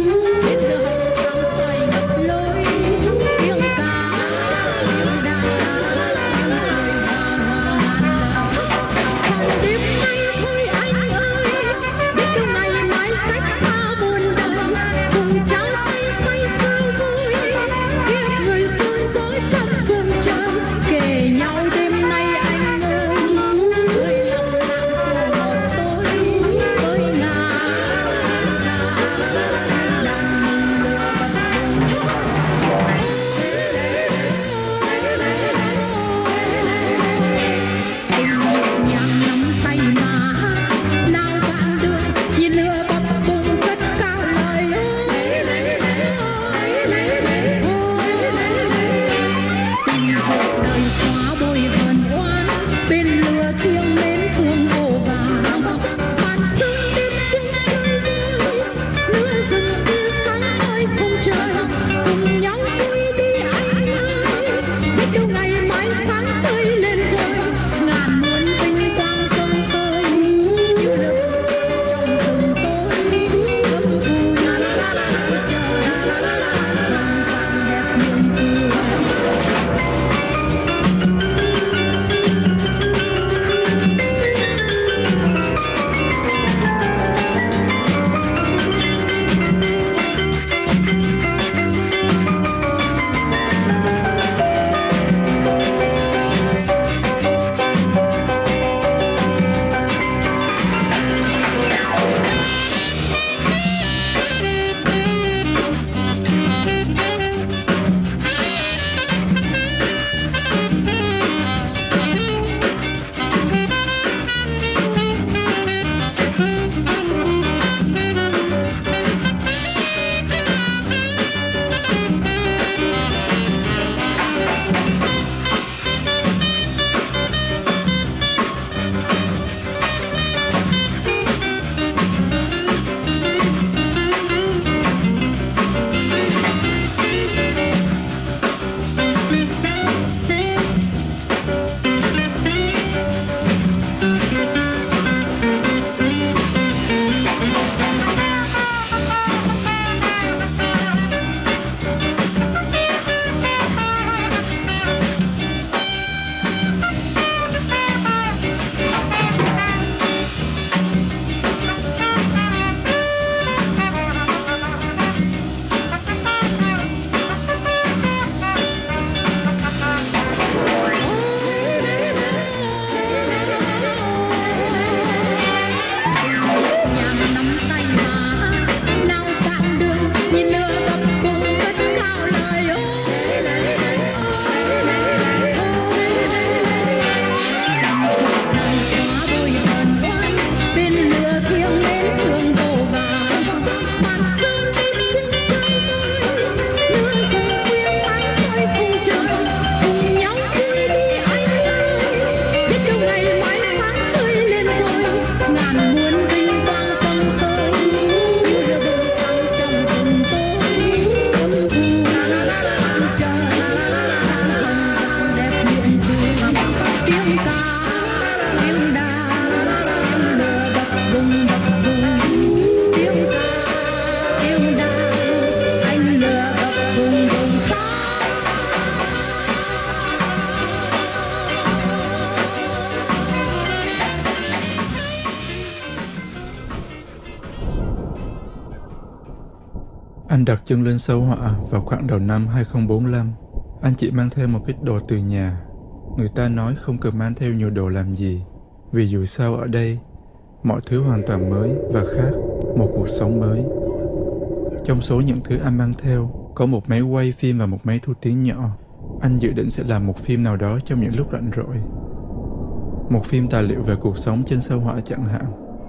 Anh đặt chân lên sao Hỏa vào khoảng đầu năm hai không bốn lăm. Anh chỉ mang theo một ít đồ từ nhà. Người ta nói không cần mang theo nhiều đồ làm gì, vì dù sao ở đây, mọi thứ hoàn toàn mới và khác, một cuộc sống mới. Trong số những thứ anh mang theo, có một máy quay phim và một máy thu tiếng nhỏ. Anh dự định sẽ làm một phim nào đó trong những lúc rảnh rỗi. Một phim tài liệu về cuộc sống trên sao Hỏa chẳng hạn.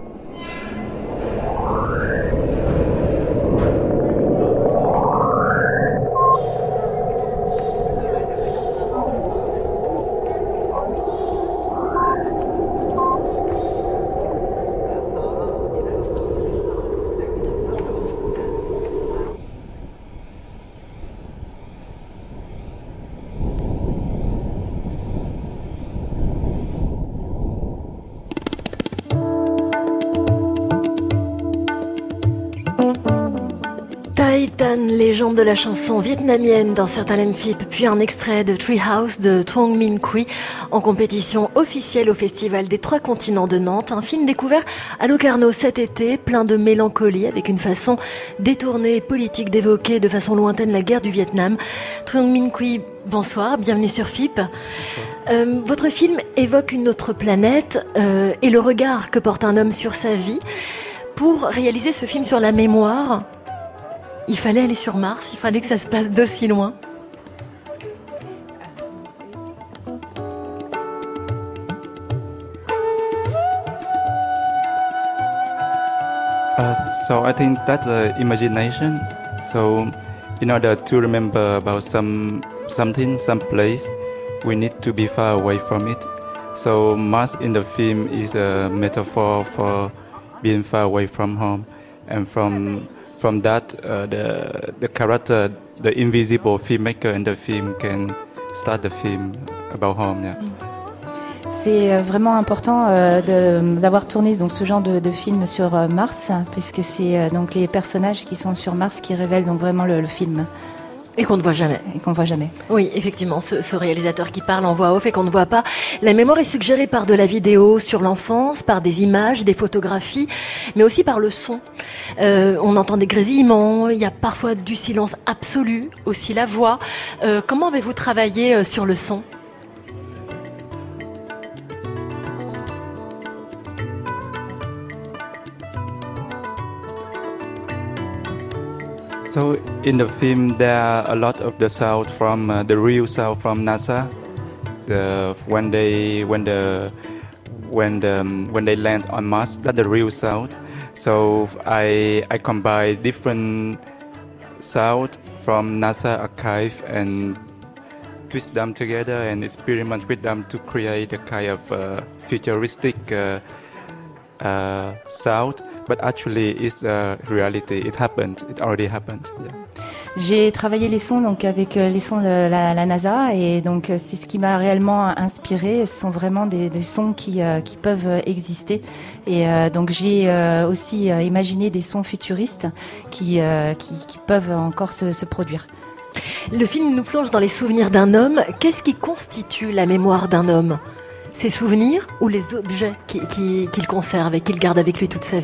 Tan, légende de la chanson vietnamienne dans certains L M F I P, puis un extrait de Treehouse de Truong Minh Quy en compétition officielle au Festival des Trois Continents de Nantes. Un film découvert à Locarno cet été, plein de mélancolie, avec une façon détournée et politique d'évoquer de façon lointaine la guerre du Vietnam. Truong Minh Quy, bonsoir, bienvenue sur F I P. Euh, votre film évoque une autre planète euh, et le regard que porte un homme sur sa vie. Pour réaliser ce film sur la mémoire, il fallait aller sur Mars, il fallait que ça se passe d'aussi loin. Uh, so I think that's uh, imagination. So in order to remember about some something, some place, we need to be far away from it. So Mars in the film is a metaphor for being far away from home, and from From that, uh, the the character, the invisible filmmaker in the film, can start the film about home. Yeah. C'est vraiment important euh, de, d'avoir tourné donc ce genre de, de film sur euh, Mars, puisque c'est euh, donc les personnages qui sont sur Mars qui révèlent donc vraiment le, le film. Et qu'on ne voit jamais. Et qu'on ne voit jamais. Oui, effectivement, ce, ce réalisateur qui parle en voix off et qu'on ne voit pas. La mémoire est suggérée par de la vidéo sur l'enfance, par des images, des photographies, mais aussi par le son. Euh, on entend des grésillements, il y a parfois du silence absolu, aussi la voix. Euh, comment avez-vous travaillé sur le son ? So in the film, there are a lot of the sound from uh, the real sound from NASA. The when they when the when the um, when they land on Mars, that's the real sound. So I I combine different sound from NASA archive and twist them together and experiment with them to create a kind of uh, futuristic uh, uh, sound. But actually, it's a reality. It happened. It already happened. Yeah. J'ai travaillé les sons donc avec les sons de la, la NASA et donc c'est ce qui m'a réellement inspiré. Ce sont vraiment des, des sons qui, euh, qui peuvent exister et euh, donc j'ai euh, aussi euh, imaginé des sons futuristes qui, euh, qui, qui peuvent encore se, se produire. Le film nous plonge dans les souvenirs d'un homme. Qu'est-ce qui constitue la mémoire d'un homme ? Ses souvenirs ou les objets qu'il, qu'il, qu'il conserve et qu'il garde avec lui toute sa vie ?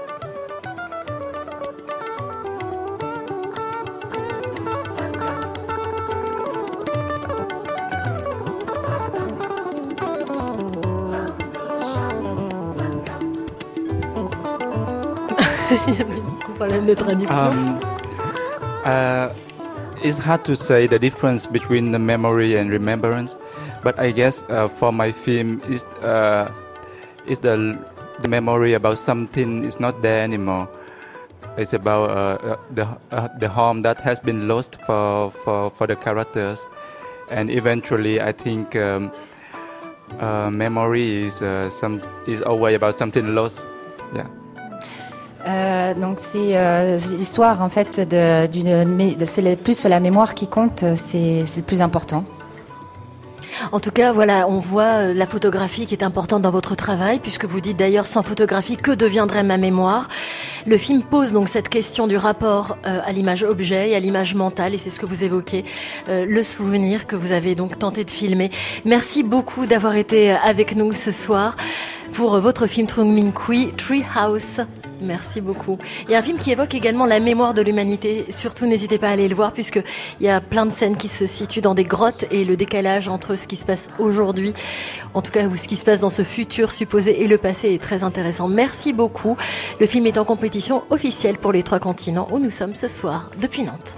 Problème de traduction. Um, uh, it's hard to say the difference between the memory and remembrance, but I guess uh, for my film, is uh, is the the memory about something is not there anymore. It's about uh, uh, the uh, the home that has been lost for, for, for the characters, and eventually I think um, uh, memory is uh, some is always about something lost. Yeah. Euh, donc c'est euh, l'histoire en fait de, d'une, de, c'est plus la mémoire qui compte, c'est, c'est le plus important. En tout cas, voilà, on voit la photographie qui est importante dans votre travail, puisque vous dites d'ailleurs sans photographie, que deviendrait ma mémoire ? Le film pose donc cette question du rapport euh, à l'image objet et à l'image mentale, et c'est ce que vous évoquez, euh, le souvenir que vous avez donc tenté de filmer. Merci beaucoup d'avoir été avec nous ce soir pour votre film Truong Minh Quy, Treehouse. Merci beaucoup. Et un film qui évoque également la mémoire de l'humanité. Surtout, n'hésitez pas à aller le voir puisque il y a plein de scènes qui se situent dans des grottes et le décalage entre ce qui se passe aujourd'hui, en tout cas, ou ce qui se passe dans ce futur supposé et le passé est très intéressant. Merci beaucoup. Le film est en compétition officielle pour les trois continents où nous sommes ce soir depuis Nantes.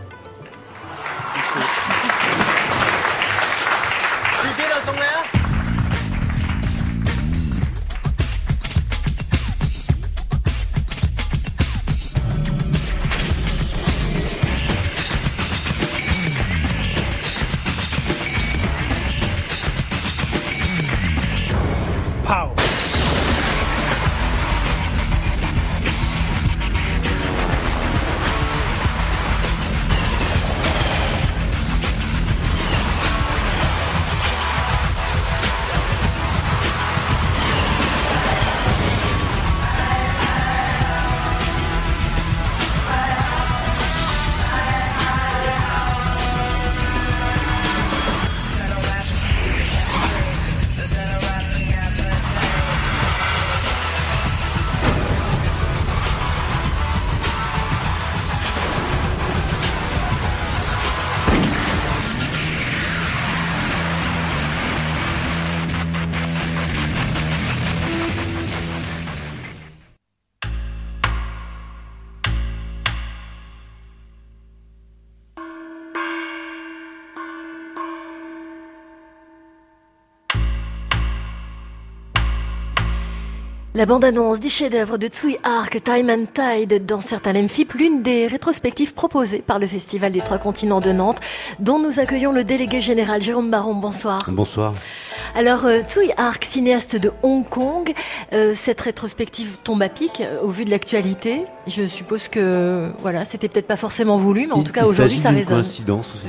La bande-annonce du chef-d'œuvre de Tsui Hark, Time and Tide, dans certains M F I P, l'une des rétrospectives proposées par le Festival des Trois Continents de Nantes, dont nous accueillons le délégué général Jérôme Baron. Bonsoir. Bonsoir. Alors, euh, Tsui Hark, cinéaste de Hong Kong, euh, cette rétrospective tombe à pic euh, au vu de l'actualité. Je suppose que, voilà, c'était peut-être pas forcément voulu, mais en il, tout cas aujourd'hui ça résonne. Il s'agit d'une coïncidence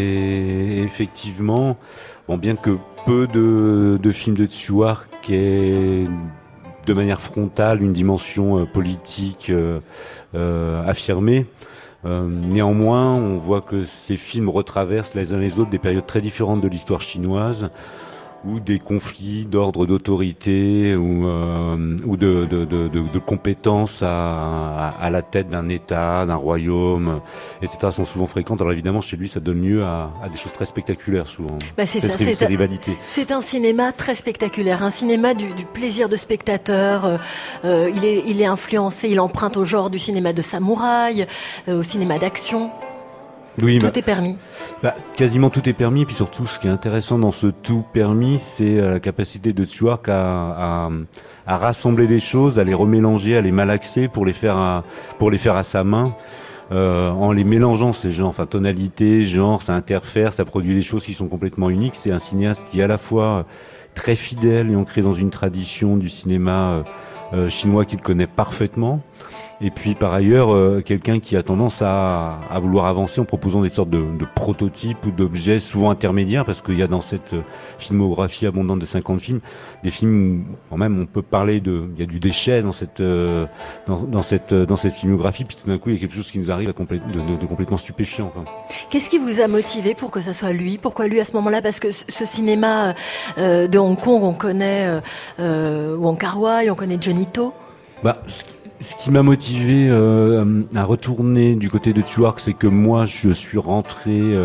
et effectivement, bon, bien que peu de, de films de Tsui Hark aient de manière frontale une dimension euh, politique euh, euh, affirmée. Euh, néanmoins, on voit que ces films retraversent les uns les autres des périodes très différentes de l'histoire chinoise, ou des conflits d'ordre d'autorité ou, euh, ou de, de, de, de, de compétences à, à, à la tête d'un État, d'un royaume, et cetera sont souvent fréquentes. Alors évidemment, chez lui, ça donne lieu à, à des choses très spectaculaires souvent. Bah c'est ça, c'est, c'est, rivalité. C'est un cinéma très spectaculaire, un cinéma du, du plaisir de spectateur. Euh, euh, il est, il est influencé, il emprunte au genre du cinéma de samouraï, euh, au cinéma d'action. Oui, tout bah, est permis. Bah, quasiment tout est permis. Et puis surtout, ce qui est intéressant dans ce tout permis, c'est la capacité de Tsui Hark à, à, à rassembler des choses, à les remélanger, à les malaxer pour les faire à, pour les faire à sa main. Euh, en les mélangeant, ces genres, enfin tonalité, genre, ça interfère, ça produit des choses qui sont complètement uniques. C'est un cinéaste qui est à la fois très fidèle et ancré dans une tradition du cinéma euh, chinois qu'il connaît parfaitement. Et puis par ailleurs, euh, quelqu'un qui a tendance à, à vouloir avancer en proposant des sortes de, de prototypes ou d'objets souvent intermédiaires, parce qu'il y a dans cette filmographie abondante de cinquante films, des films où quand même on peut parler de, il y a du déchet dans cette, euh, dans, dans cette, dans cette filmographie, puis tout d'un coup il y a quelque chose qui nous arrive à complè- de, de, de complètement stupéfiant, quoi. Qu'est-ce qui vous a motivé pour que ça soit lui? Pourquoi lui à ce moment-là? Parce que ce cinéma euh, de Hong Kong, on connaît euh, euh, Wong Kar-wai, on connaît Johnny To. Bah, ce qui m'a motivé euh, à retourner du côté de Tsui Hark, c'est que moi, je suis rentré euh,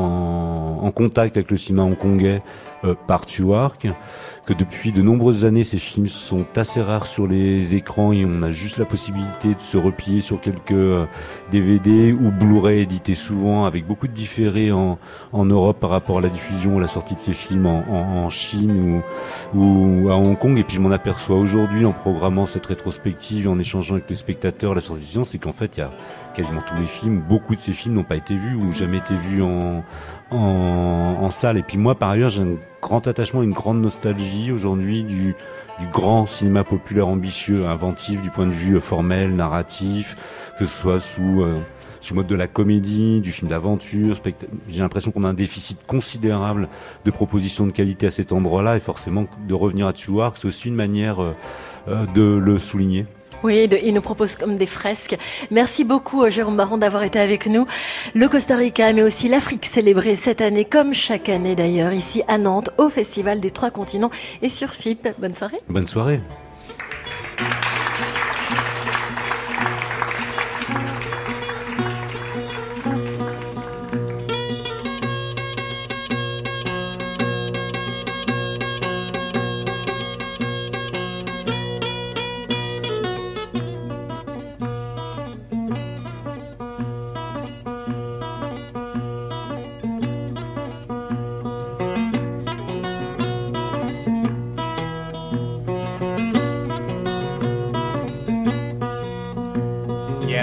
en, en contact avec le cinéma hongkongais euh, par Tsui Hark, que depuis de nombreuses années, ces films sont assez rares sur les écrans et on a juste la possibilité de se replier sur quelques euh, D V D ou Blu-ray édités souvent avec beaucoup de différés en, en Europe par rapport à la diffusion ou la sortie de ces films en, en, en Chine ou, ou à Hong Kong. Et puis je m'en aperçois aujourd'hui en programmant cette rétrospective et en échangeant avec les spectateurs la sortie, c'est qu'en fait il y a quasiment tous les films, beaucoup de ces films n'ont pas été vus ou jamais été vus en, en, en salle. Et puis moi par ailleurs j'ai un grand attachement, une grande nostalgie aujourd'hui du, du grand cinéma populaire ambitieux, inventif du point de vue formel, narratif, que ce soit sous, euh, sous mode de la comédie, du film d'aventure. Spect... J'ai l'impression qu'on a un déficit considérable de propositions de qualité à cet endroit-là et forcément de revenir à Tsui Hark, c'est aussi une manière euh, de le souligner. Oui, de, il nous propose comme des fresques. Merci beaucoup, Jérôme Baron, d'avoir été avec nous. Le Costa Rica, mais aussi l'Afrique célébrée cette année, comme chaque année d'ailleurs, ici à Nantes, au Festival des Trois Continents et sur F I P. Bonne soirée. Bonne soirée.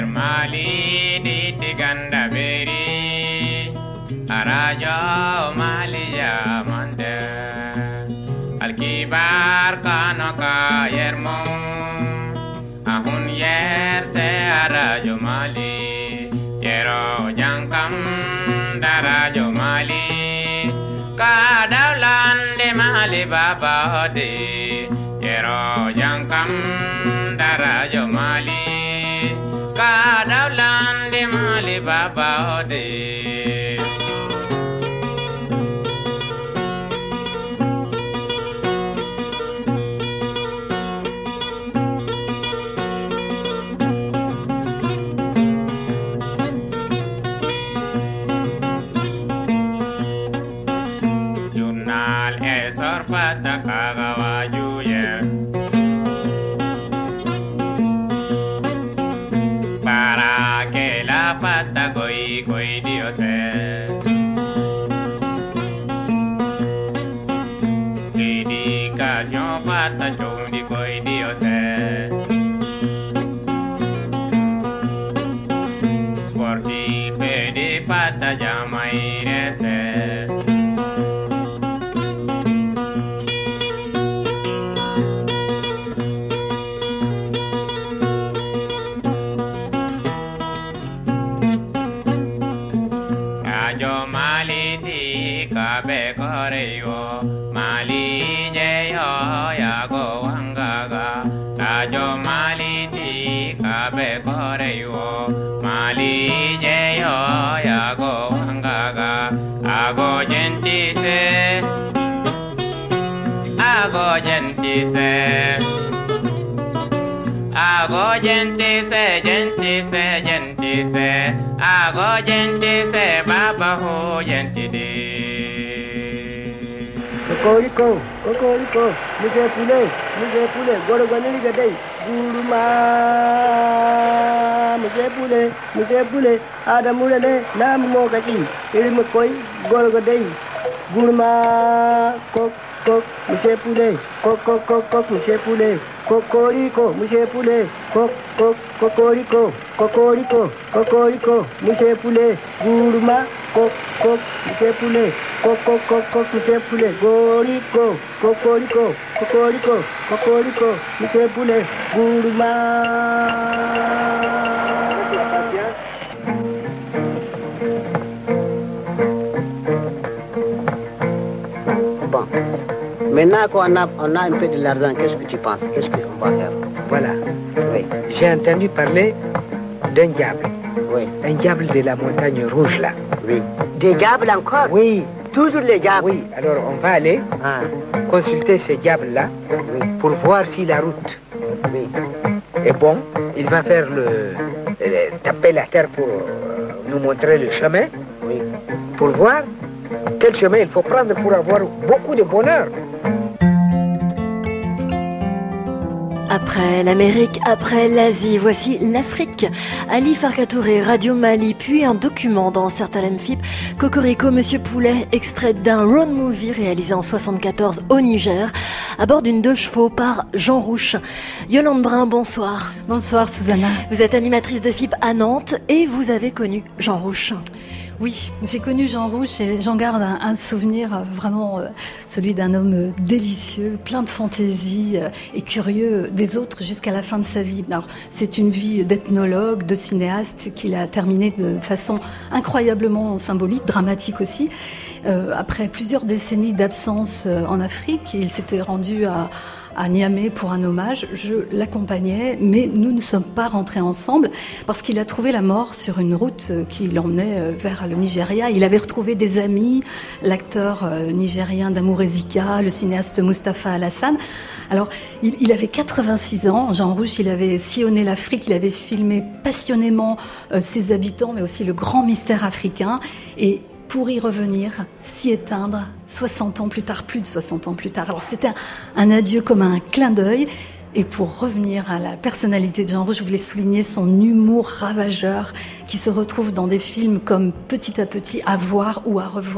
nder Mali diti ganda beri arajo Mali yamande alkibar kano ka yermo ahun yer se arajo Mali yero jangkam darajo Mali ka dawlande Mali baba de yero jangkam darajo Mali ka dawlande Mali baba de Pata kagawajuye para que la pata koi koi diose dedicación pata chundi koi diose sportive de pata jamairese Kabe koreyo Mali jeyo ya go wangaga Tajo Mali ti kabe koreyo Mali jeyo ya go wangaga Ago gentise Ago gentise Ago gentise gentise gentise Ago gentise baba ho gentide Cocorico, Cocorico, Monsieur Poulet, Monsieur Poulet, Gorogoni Gadei, Gourma, Monsieur Poulet, Monsieur Poulet, Adamulene, Nam Mogati, Ilmokoi, Gorogodei, Gourma, Coc, Coc, Monsieur Poulet, Coc, Coc, Coc, Coc, Monsieur Poulet, Cocorico, Monsieur Poulet, Coc, Coc, Cocorico, Cocorico, Cocorico, Monsieur Poulet, Gourma, Coc, Coc, Monsieur Poulet, Coc, Coc, Coc, Coc, Monsieur Poulet, Gorico, Cocorico, Cocorico, Cocorico, Monsieur Poulet, Gourma. Bon, maintenant qu'on a, on a un peu de l'argent, qu'est-ce que tu penses? Qu'est-ce qu'on va faire? Voilà. Oui. J'ai entendu parler d'un diable. Oui. Un diable de la montagne rouge là. Oui. Des diables encore? Oui. Toujours les diables? Oui. Alors on va aller ah. consulter ces diables là oui. pour voir si la route oui. est bonne. Il va faire le, le taper la terre pour euh, nous montrer le chemin. Oui. Pour voir quel chemin il faut prendre pour avoir beaucoup de bonheur. Après l'Amérique, après l'Asie, voici l'Afrique. Ali Farka Touré, Radio Mali, puis un document dans Certains M F I P, Cocorico, Monsieur Poulet, extrait d'un road movie réalisé en soixante-quatorze au Niger, à bord d'une deux chevaux par Jean Rouch. Yolande Brun, bonsoir. Bonsoir Susanna. Vous êtes animatrice de F I P à Nantes et vous avez connu Jean Rouch. Oui, j'ai connu Jean Rouch et j'en garde un, un souvenir euh, vraiment euh, celui d'un homme euh, délicieux, plein de fantaisie euh, et curieux des autres jusqu'à la fin de sa vie. Alors, c'est une vie d'ethnologue, de cinéaste qu'il a terminée de façon incroyablement symbolique, dramatique aussi. Euh, après plusieurs décennies d'absence euh, en Afrique, il s'était rendu à à Niamey pour un hommage. Je l'accompagnais, mais nous ne sommes pas rentrés ensemble parce qu'il a trouvé la mort sur une route qui l'emmenait vers le Nigeria. Il avait retrouvé des amis, l'acteur nigérien Damour Ezika, le cinéaste Mustapha Alassane. Alors, il, il avait quatre-vingt-six ans, Jean Rouch, il avait sillonné l'Afrique, il avait filmé passionnément euh, ses habitants, mais aussi le grand mystère africain. Et pour y revenir, s'y éteindre, soixante ans plus tard, plus de soixante ans plus tard. Alors c'était un, un adieu comme un clin d'œil. Et pour revenir à la personnalité de Jean Rouch, je voulais souligner son humour ravageur qui se retrouve dans des films comme Petit à petit, À voir ou À revoir.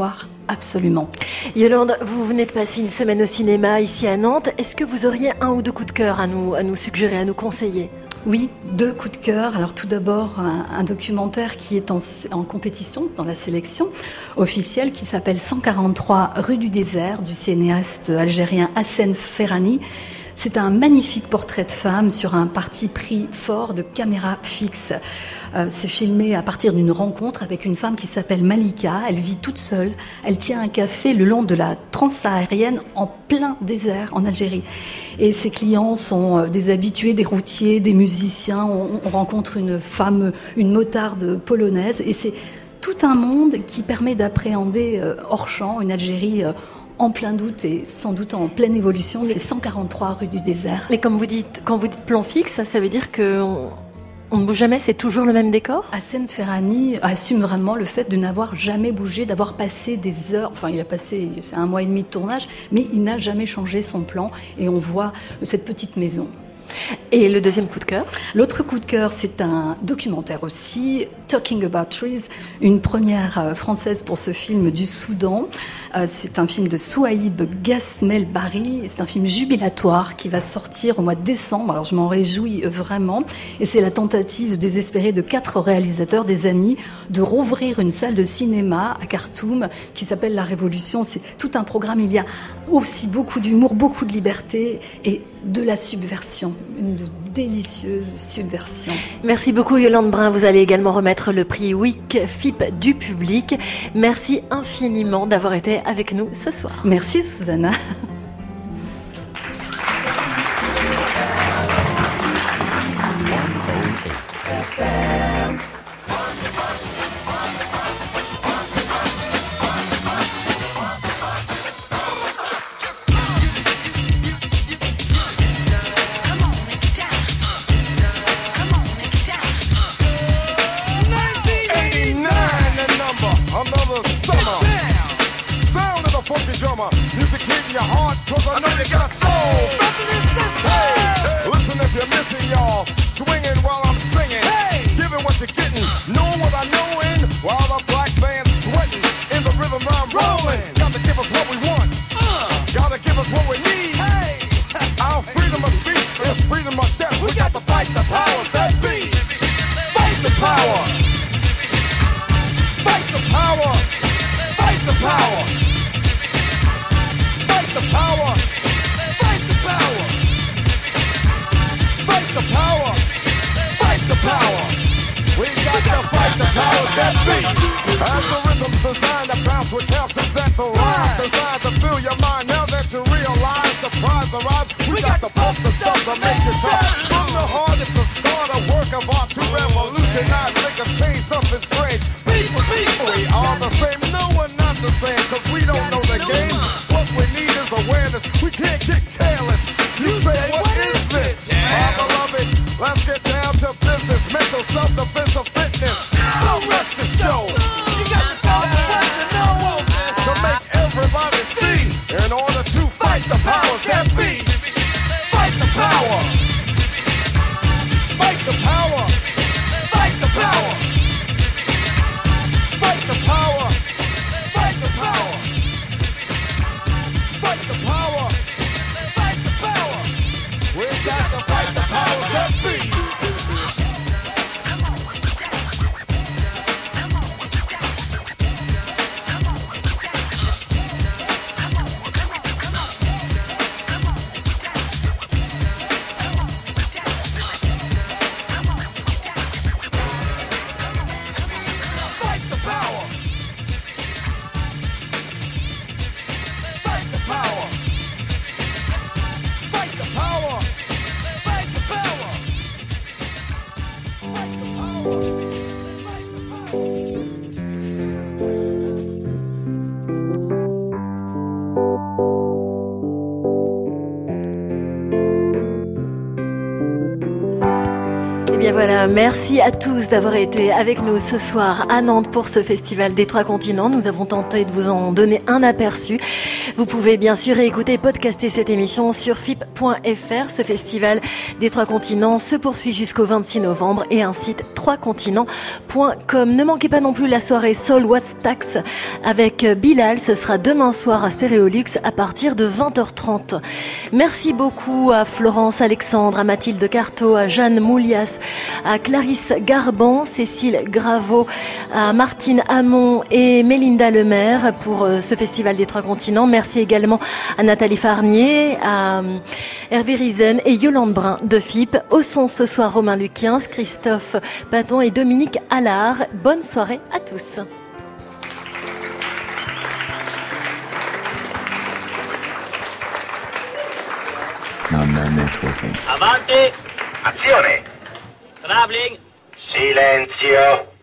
absolument. Yolande, vous venez de passer une semaine au cinéma ici à Nantes. Est-ce que vous auriez un ou deux coups de cœur à nous, à nous suggérer, à nous conseiller ? Oui, deux coups de cœur. Alors tout d'abord, un, un documentaire qui est en, en compétition dans la sélection officielle qui s'appelle cent quarante-trois rue du désert du cinéaste algérien Hassen Ferrani. C'est un magnifique portrait de femme sur un parti pris fort de caméra fixe. Euh, c'est filmé à partir d'une rencontre avec une femme qui s'appelle Malika. Elle vit toute seule. Elle tient un café le long de la transsaharienne en plein désert en Algérie. Et ses clients sont des habitués, des routiers, des musiciens. On, on rencontre une femme, une motarde polonaise. Et c'est tout un monde qui permet d'appréhender euh, hors champ une Algérie euh, en plein doute et sans doute en pleine évolution. C'est cent quarante-trois rue du désert. Mais comme vous dites, quand vous dites plan fixe, ça, ça veut dire qu'on on ne bouge jamais, c'est toujours le même décor ? Hassen Ferrani assume vraiment le fait de n'avoir jamais bougé, d'avoir passé des heures, enfin il a passé, c'est un mois et demi de tournage, mais il n'a jamais changé son plan et on voit cette petite maison. Et le deuxième coup de cœur ? L'autre coup de cœur, c'est un documentaire aussi, Talking About Trees, une première française pour ce film du Soudan. C'est un film de Souhaïb Gasmel Bari, c'est un film jubilatoire qui va sortir au mois de décembre, alors je m'en réjouis vraiment. Et c'est la tentative désespérée de quatre réalisateurs, des amis, de rouvrir une salle de cinéma à Khartoum qui s'appelle La Révolution. C'est tout un programme, il y a aussi beaucoup d'humour, beaucoup de liberté et de la subversion. Une délicieuse subversion. Merci beaucoup Yolande Brun. Vous allez également remettre le prix Week F I P du public. Merci infiniment d'avoir été avec nous ce soir. Merci Susanna. Music hitting your heart, cause I know you got soul. Hey, listen if you're missing, y'all. Swinging while I'm singing. Hey, giving what you're getting. Knowing what I know in. While the black band's sweating. In the rhythm I'm rolling. Gotta give us what we want. Uh, gotta give us what we need. Hey, our freedom of speech is freedom of death. We got to fight the powers that be. Fight the power. Fight the power. Fight the power. The power, fight the power, fight the power, fight the power. We got to fight the powers that be. As the rhythm's designed to bounce with calcium that the rhyme designed to fill your mind. Now that you realize the prize arrives, we got to pump the stuff to make it tough. From the heart, it's a start, a work of art to revolutionize, make a change, something strange. People, people, we are the same. No, we're not the same, cause we don't know the game. What we need is awareness. We can't bien voilà, merci à tous d'avoir été avec nous ce soir à Nantes pour ce festival des Trois Continents. Nous avons tenté de vous en donner un aperçu. Vous pouvez bien sûr écouter et podcaster cette émission sur F I P point F R. Ce festival des Trois Continents se poursuit jusqu'au vingt-six novembre et un site trois continents point com. Ne manquez pas non plus la soirée Soul What's Tax avec Bilal. Ce sera demain soir à Stéréolux à partir de vingt heures trente. Merci beaucoup à Florence Alexandre, à Mathilde Carto, à Jeanne Moulias, à Clarisse Garban, Cécile Graveau, à Martine Hamon et Mélinda Lemaire pour ce festival des Trois Continents. Merci également à Nathalie Farnier, à Hervé Rizen et Yolande Brun de F I P. Au son ce soir, Romain Luquiens, Christophe Paton et Dominique Allard. Bonne soirée à tous. Non networking. Avanti! Azione! Traveling! Silenzio!